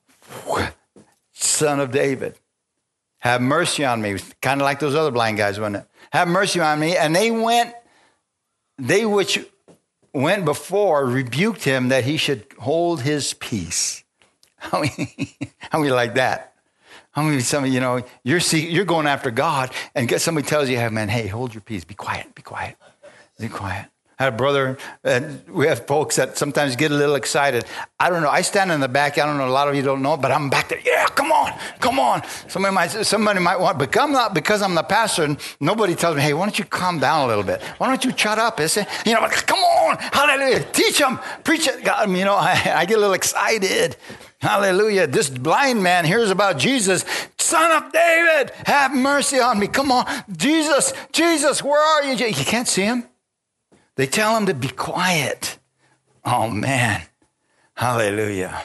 Son of David. Have mercy on me. Kind of like those other blind guys, wasn't it? Have mercy on me. And they went, they which went before rebuked him that he should hold his peace. How many, how many like that? How many, some of you know, you're see, you're going after God and get somebody tells you, hey, man, hey, hold your peace. Be quiet, be quiet, be quiet. I had a brother, and we have folks that sometimes get a little excited. I don't know. I stand in the back. I don't know. A lot of you don't know, but I'm back there. Yeah, come on, come on. Somebody might, somebody might want, but I'm not, because I'm the pastor, and nobody tells me, hey, why don't you calm down a little bit? Why don't you shut up? It's, you know, come on, hallelujah. Teach them, preach it. God, you know, I, I get a little excited. Hallelujah. This blind man hears about Jesus. Son of David, have mercy on me. Come on. Jesus, Jesus, where are you? You can't see him. They tell him to be quiet. Oh, man. Hallelujah.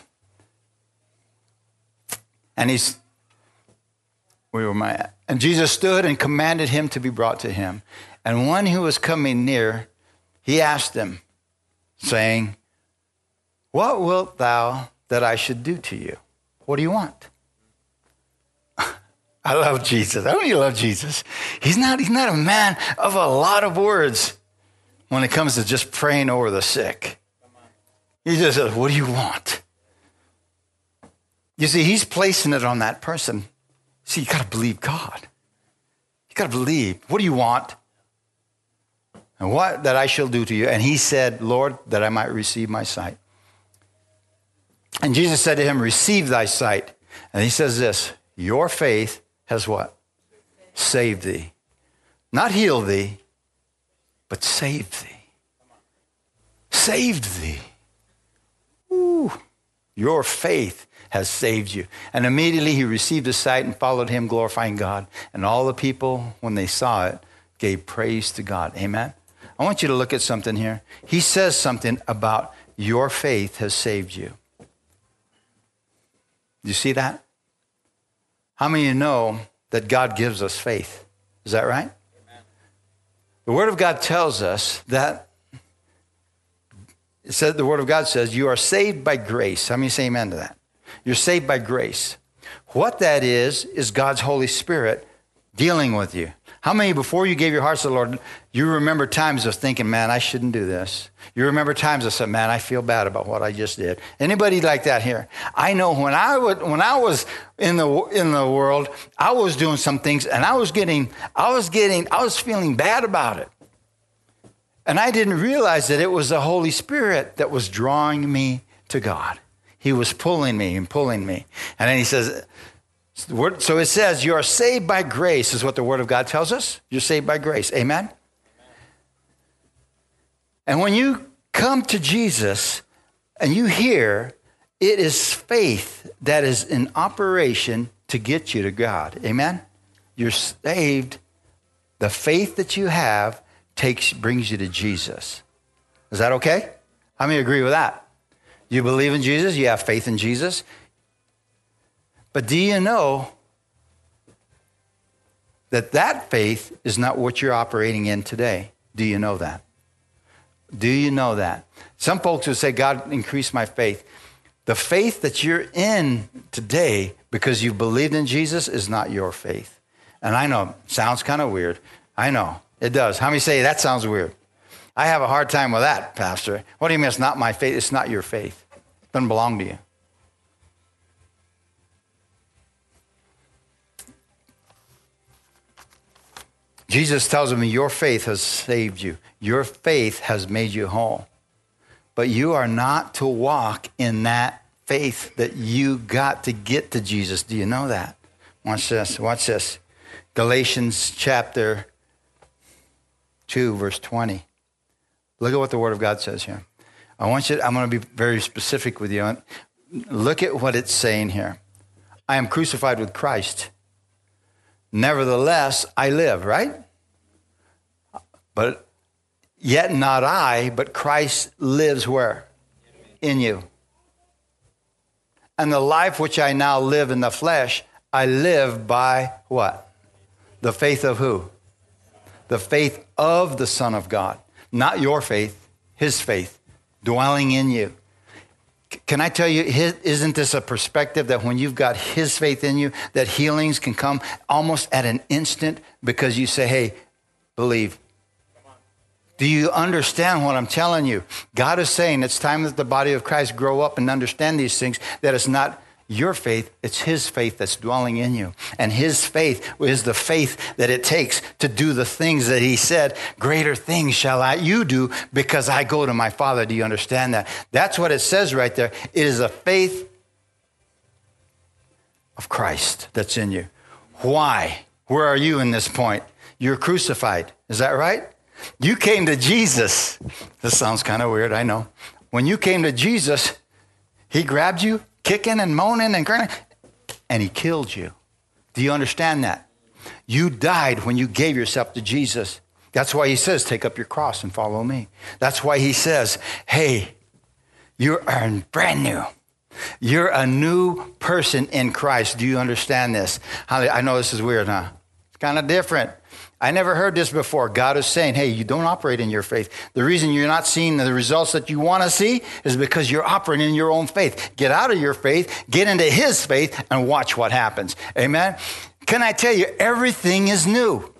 And he's, where am I at? And Jesus stood and commanded him to be brought to him. And when he was coming near, he asked him, saying, what wilt thou that I should do to you? What do you want? I love Jesus. I really love Jesus. He's not, he's not a man of a lot of words when it comes to just praying over the sick. He just says, what do you want? You see, he's placing it on that person. See, you got to believe God. You got to believe. What do you want? And what that I shall do to you? And he said, Lord, that I might receive my sight. And Jesus said to him, receive thy sight. And he says this, your faith has what? Saved thee. Not healed thee, but saved thee. Saved thee. Ooh, your faith has saved you. And immediately he received his sight and followed him, glorifying God. And all the people, when they saw it, gave praise to God. Amen? I want you to look at something here. He says something about your faith has saved you. Do you see that? How many of you know that God gives us faith? Is that right? Amen. The Word of God tells us that, it said, the Word of God says, you are saved by grace. How many say amen to that? You're saved by grace. What that is, is God's Holy Spirit dealing with you. How many, before you gave your hearts to the Lord, you remember times of thinking, man, I shouldn't do this. You remember times of saying, man, I feel bad about what I just did. Anybody like that here? I know when I would, when I was in the in the world, I was doing some things, and I was getting, I was getting, I was feeling bad about it. And I didn't realize that it was the Holy Spirit that was drawing me to God. He was pulling me and pulling me. And then he says, so it says, you are saved by grace, is what the Word of God tells us. You're saved by grace. Amen? And when you come to Jesus, and you hear, it is faith that is in operation to get you to God. Amen? You're saved. The faith that you have takes brings you to Jesus. Is that okay? How many agree with that? You believe in Jesus, you have faith in Jesus. But do you know that that faith is not what you're operating in today? Do you know that? Do you know that? Some folks would say, God, increase my faith. The faith that you're in today because you believed in Jesus is not your faith. And I know, sounds kind of weird. I know, it does. How many say that sounds weird? I have a hard time with that, Pastor. What do you mean it's not my faith? It's not your faith. It doesn't belong to you. Jesus tells me your faith has saved you. Your faith has made you whole. But you are not to walk in that faith that you got to get to Jesus. Do you know that? Watch this. Watch this. Galatians chapter two, verse twenty. Look at what the Word of God says here. I want you, I'm going to be very specific with you. Look at what it's saying here. I am crucified with Christ. Nevertheless, I live, right? But yet not I, but Christ lives where? In you. And the life which I now live in the flesh, I live by what? The faith of who? The faith of the Son of God. Not your faith, his faith, dwelling in you. Can I tell you, his, isn't this a perspective that when you've got his faith in you, that healings can come almost at an instant because you say, hey, believe. Do you understand what I'm telling you? God is saying it's time that the body of Christ grow up and understand these things, that it's not your faith, it's his faith that's dwelling in you. And his faith is the faith that it takes to do the things that he said, greater things shall I, you do because I go to my Father. Do you understand that? That's what it says right there. It is a faith of Christ that's in you. Why? Where are you in this point? You're crucified. Is that right? You came to Jesus. This sounds kind of weird, I know. When you came to Jesus, he grabbed you, kicking and moaning and crying, and he killed you. Do you understand that? You died when you gave yourself to Jesus. That's why he says, take up your cross and follow me. That's why he says, hey, you're brand new. You're a new person in Christ. Do you understand this? I know this is weird, huh? It's kind of different. I never heard this before. God is saying, hey, you don't operate in your faith. The reason you're not seeing the results that you want to see is because you're operating in your own faith. Get out of your faith, get into his faith, and watch what happens. Amen? Can I tell you, everything is new.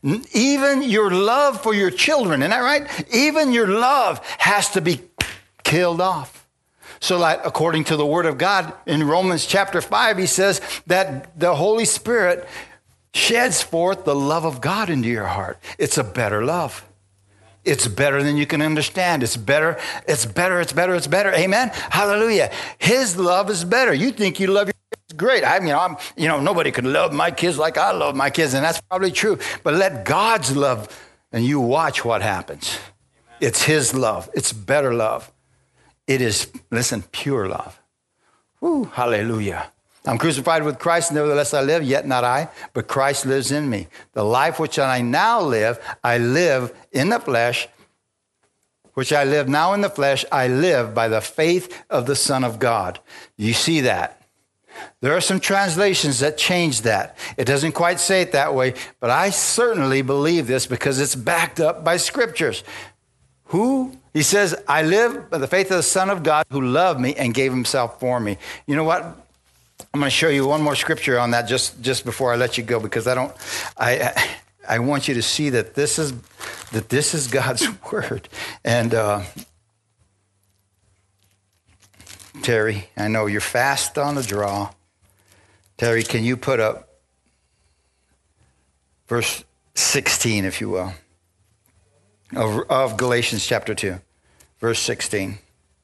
Even your love for your children, isn't that right? Even your love has to be killed off. So like according to the Word of God, in Romans chapter five, he says that the Holy Spirit sheds forth the love of God into your heart. It's a better love. It's better than you can understand. It's better, it's better, it's better, it's better. Amen? Hallelujah. His love is better. You think you love your kids. Great. I mean, I'm, you know, nobody could love my kids like I love my kids, and that's probably true. But let God's love, and you watch what happens. It's his love. It's better love. It is, listen, pure love. Woo, hallelujah. I'm crucified with Christ, nevertheless I live, yet not I, but Christ lives in me. The life which I now live, I live in the flesh, which I live now in the flesh, I live by the faith of the Son of God. You see that? There are some translations that change that. It doesn't quite say it that way, but I certainly believe this because it's backed up by scriptures. Who? He says, I live by the faith of the Son of God who loved me and gave himself for me. You know what? I'm going to show you one more scripture on that just, just before I let you go, because I don't, I, I want you to see that this is, that this is God's word. And uh, Terry, I know you're fast on the draw. Terry, can you put up verse sixteen, if you will, of, of Galatians chapter two, verse sixteen.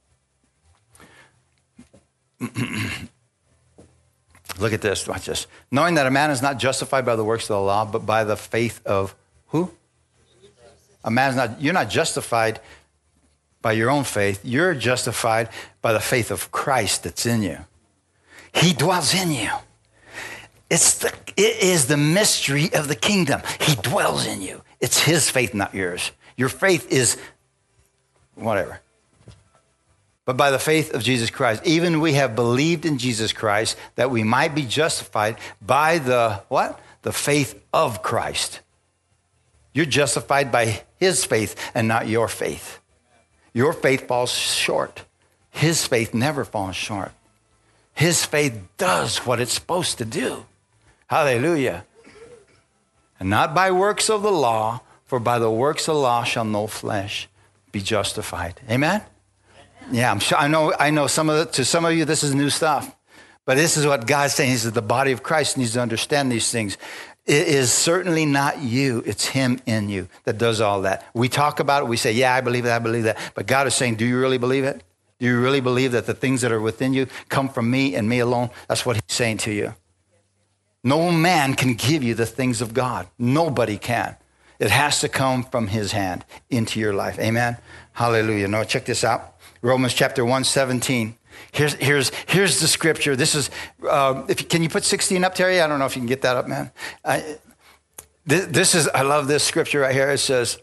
Look at this, watch this. Knowing that a man is not justified by the works of the law, but by the faith of who? A man's not, you're not justified by your own faith. You're justified by the faith of Christ that's in you. He dwells in you. It's the, it is the mystery of the kingdom. He dwells in you. It's his faith, not yours. Your faith is whatever. But by the faith of Jesus Christ, even we have believed in Jesus Christ that we might be justified by the what? The faith of Christ. You're justified by his faith and not your faith. Your faith falls short. His faith never falls short. His faith does what it's supposed to do. Hallelujah. And not by works of the law, for by the works of the law shall no flesh be justified. Amen? Yeah, I'm sure. I know. I know. Some of the, to some of you, this is new stuff, but this is what God's saying. He says the body of Christ needs to understand these things. It is certainly not you; it's Him in you that does all that. We talk about it. We say, "Yeah, I believe that. I believe that." But God is saying, "Do you really believe it? Do you really believe that the things that are within you come from me and me alone?" That's what He's saying to you. No man can give you the things of God. Nobody can. It has to come from His hand into your life. Amen. Hallelujah. Now check this out. Romans chapter one, seventeen. Here's, here's, here's the scripture. This is, uh, if you, can you put sixteen up, Terry? I don't know if you can get that up, man. I, this, this is, I love this scripture right here. It says,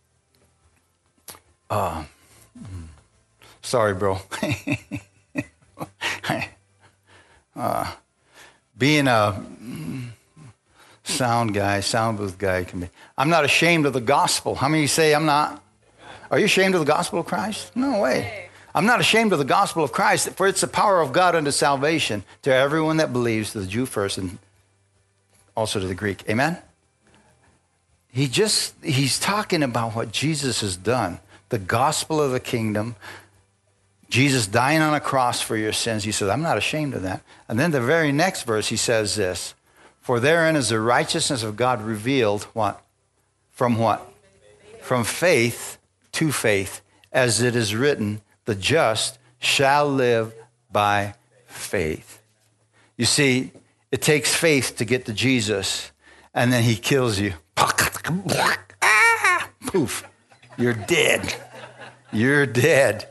uh, sorry, bro. uh, being a sound guy, sound booth guy can be, I'm not ashamed of the gospel. How many of you say I'm not? Are you ashamed of the gospel of Christ? No way. I'm not ashamed of the gospel of Christ, for it's the power of God unto salvation to everyone that believes, to the Jew first and also to the Greek. Amen? He just, he's talking about what Jesus has done, the gospel of the kingdom, Jesus dying on a cross for your sins. He says, I'm not ashamed of that. And then the very next verse, he says this, for therein is the righteousness of God revealed, what? From what? From faith to faith, as it is written, the just shall live by faith. You see, it takes faith to get to Jesus, and then he kills you. Poof, you're dead. You're dead.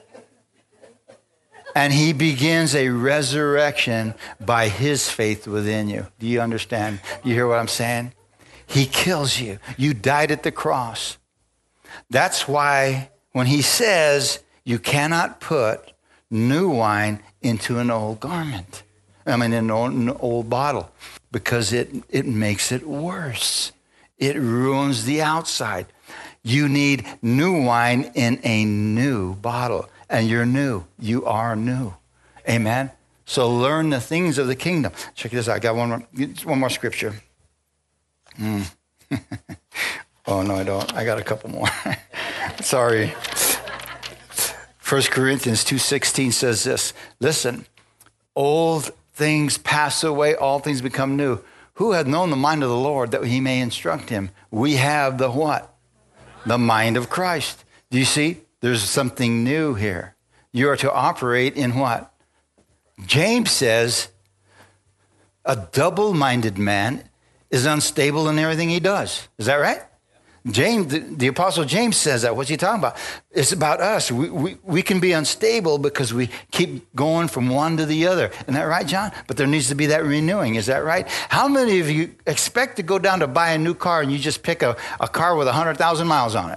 And he begins a resurrection by his faith within you. Do you understand? Do you hear what I'm saying? He kills you. You died at the cross. That's why when he says you cannot put new wine into an old garment, I mean, in an old, an old bottle, because it, it makes it worse. It ruins the outside. You need new wine in a new bottle, and you're new. You are new. Amen? So learn the things of the kingdom. Check this out. I got one more, one more scripture. Mm. Oh, no, I don't. I got a couple more. Sorry. First Corinthians two sixteen says this. Listen, old things pass away, all things become new. Who hath known the mind of the Lord that he may instruct him? We have the what? The mind of Christ. Do you see? There's something new here. You are to operate in what? James says, a double-minded man is unstable in everything he does. Is that right? James, the, the Apostle James says that. What's he talking about? It's about us. We, we, we can be unstable because we keep going from one to the other. Isn't that right, John? But there needs to be that renewing. Is that right? How many of you expect to go down to buy a new car and you just pick a, a car with one hundred thousand miles on it?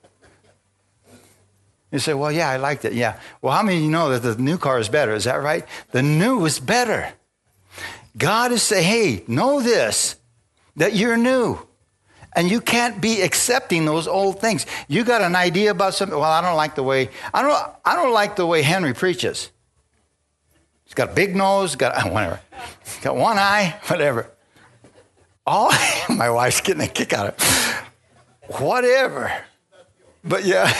You say, well, yeah, I liked it. Yeah. Well, how many of you know that the new car is better? Is that right? The new is better. God is saying, hey, know this, that you're new. And you can't be accepting those old things. You got an idea about something. Well, I don't like the way, I don't, I don't like the way Henry preaches. He's got a big nose, got whatever. He's got one eye, whatever. All, my wife's getting a kick out of it. Whatever. But yeah.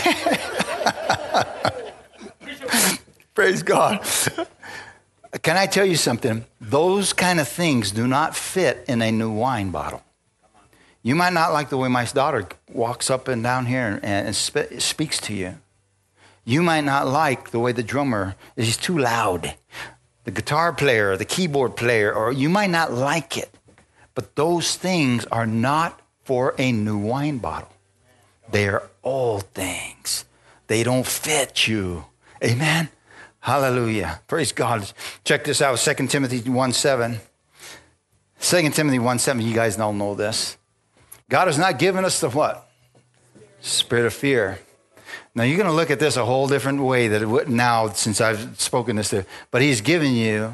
Praise God. Can I tell you something? Those kind of things do not fit in a new wine bottle. You might not like the way my daughter walks up and down here and, and sp- speaks to you. You might not like the way the drummer is, he's too loud. The guitar player, or the keyboard player, or you might not like it. But those things are not for a new wine bottle. They are old things. They don't fit you. Amen? Hallelujah. Praise God. Check this out, Second Timothy one seven. Second Timothy one seven, you guys all know this. God has not given us the what? Spirit of fear. Now, you're going to look at this a whole different way that it would now since I've spoken this to, but he's given you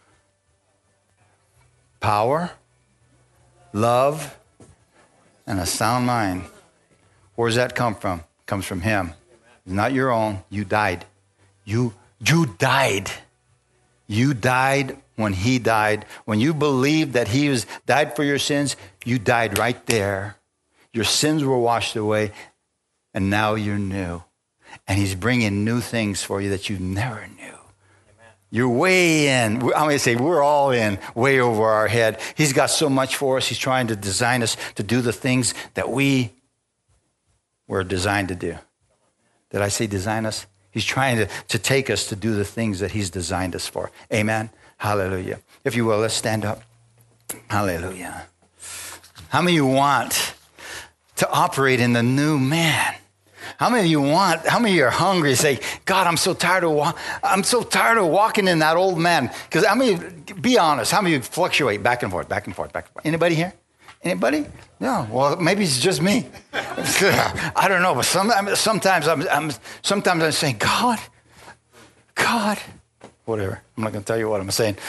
power, love, and a sound mind. Where does that come from? It comes from him. It's not your own. You died. You, you died. You died when he died. When you believed that he was died for your sins, you died right there. Your sins were washed away, and now you're new. And he's bringing new things for you that you never knew. Amen. You're way in. I'm going to say we're all in, way over our head. He's got so much for us. He's trying to design us to do the things that we were designed to do. Did I say design us? He's trying to, to take us to do the things that he's designed us for. Amen. Hallelujah. If you will, let's stand up. Hallelujah. How many of you want to operate in the new man? How many of you want, how many of you are hungry to say, God, I'm so tired of wa- I'm so tired of walking in that old man. Because how many, be honest, how many of you fluctuate back and forth, back and forth, back and forth? Anybody here? Anybody? No. Well, maybe it's just me. I don't know, but some, sometimes I'm, I'm sometimes I'm saying, God, God, whatever. I'm not going to tell you what I'm saying.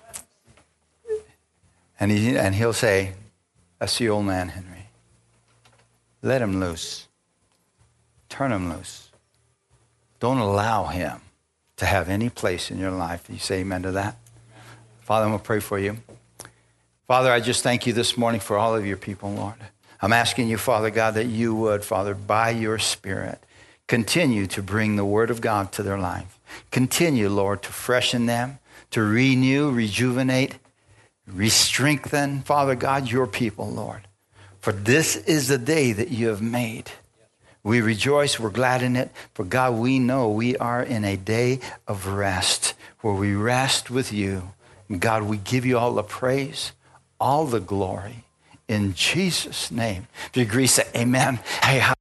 And he and he'll say, that's the old man, Henry. Let him loose. Turn him loose. Don't allow him to have any place in your life. You say amen to that? Father, I'm going to pray for you. Father, I just thank you this morning for all of your people, Lord. I'm asking you, Father God, that you would, Father, by your Spirit, continue to bring the word of God to their life. Continue, Lord, to freshen them, to renew, rejuvenate, re-strengthen, Father God, your people, Lord. For this is the day that you have made. We rejoice, we're glad in it. For God, we know we are in a day of rest where we rest with you. And God, we give you all the praise, all the glory. In Jesus' name. If you agree, say amen. Hey,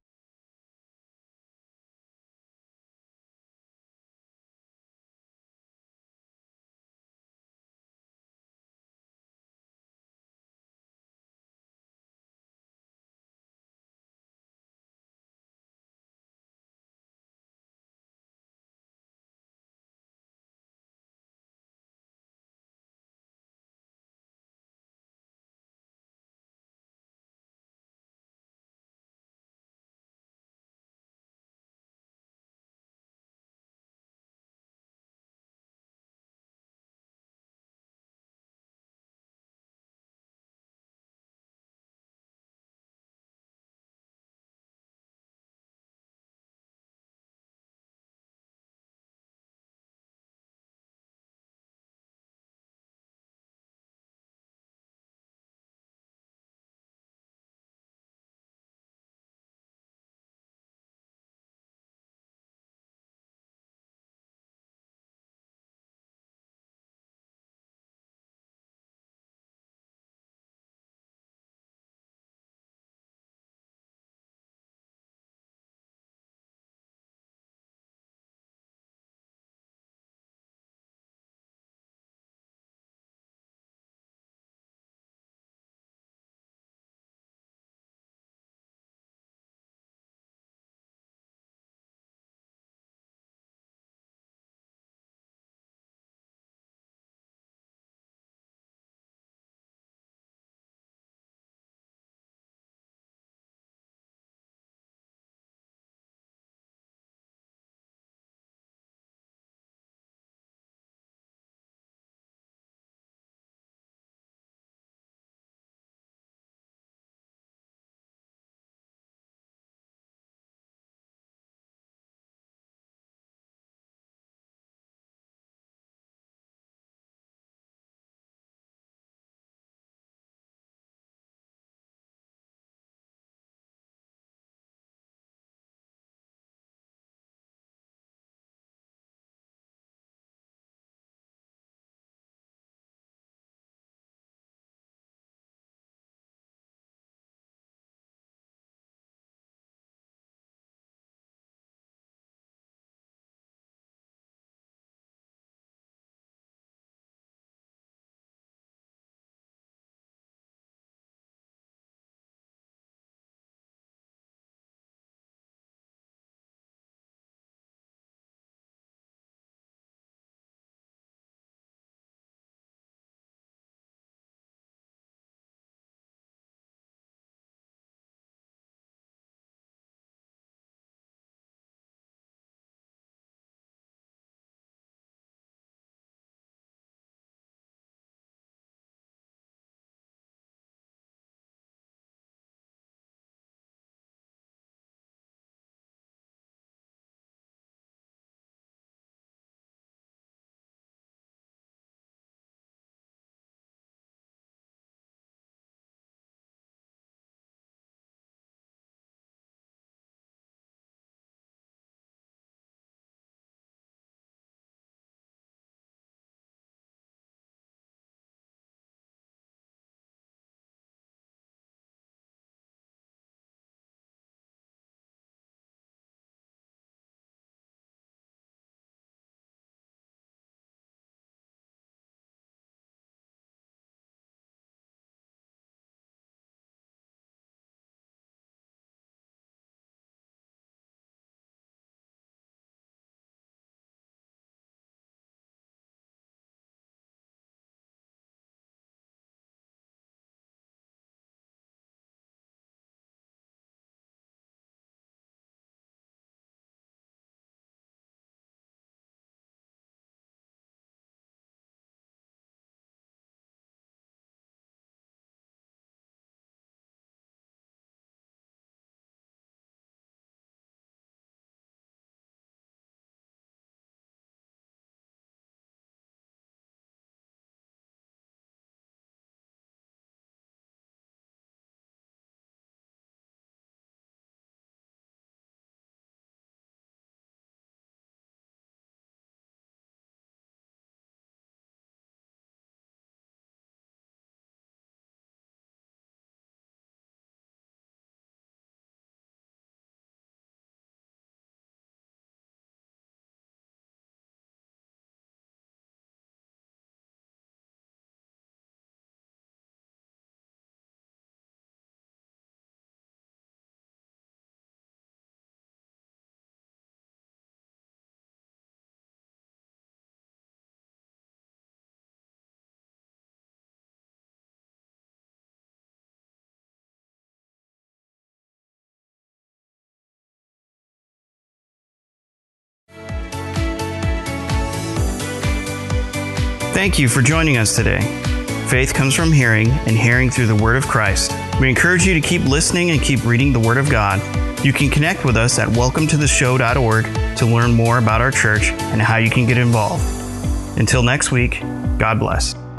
Thank you for joining us today. Faith comes from hearing, and hearing through the Word of Christ. We encourage you to keep listening and keep reading the Word of God. You can connect with us at welcome to the show dot org to learn more about our church and how you can get involved. Until next week, God bless.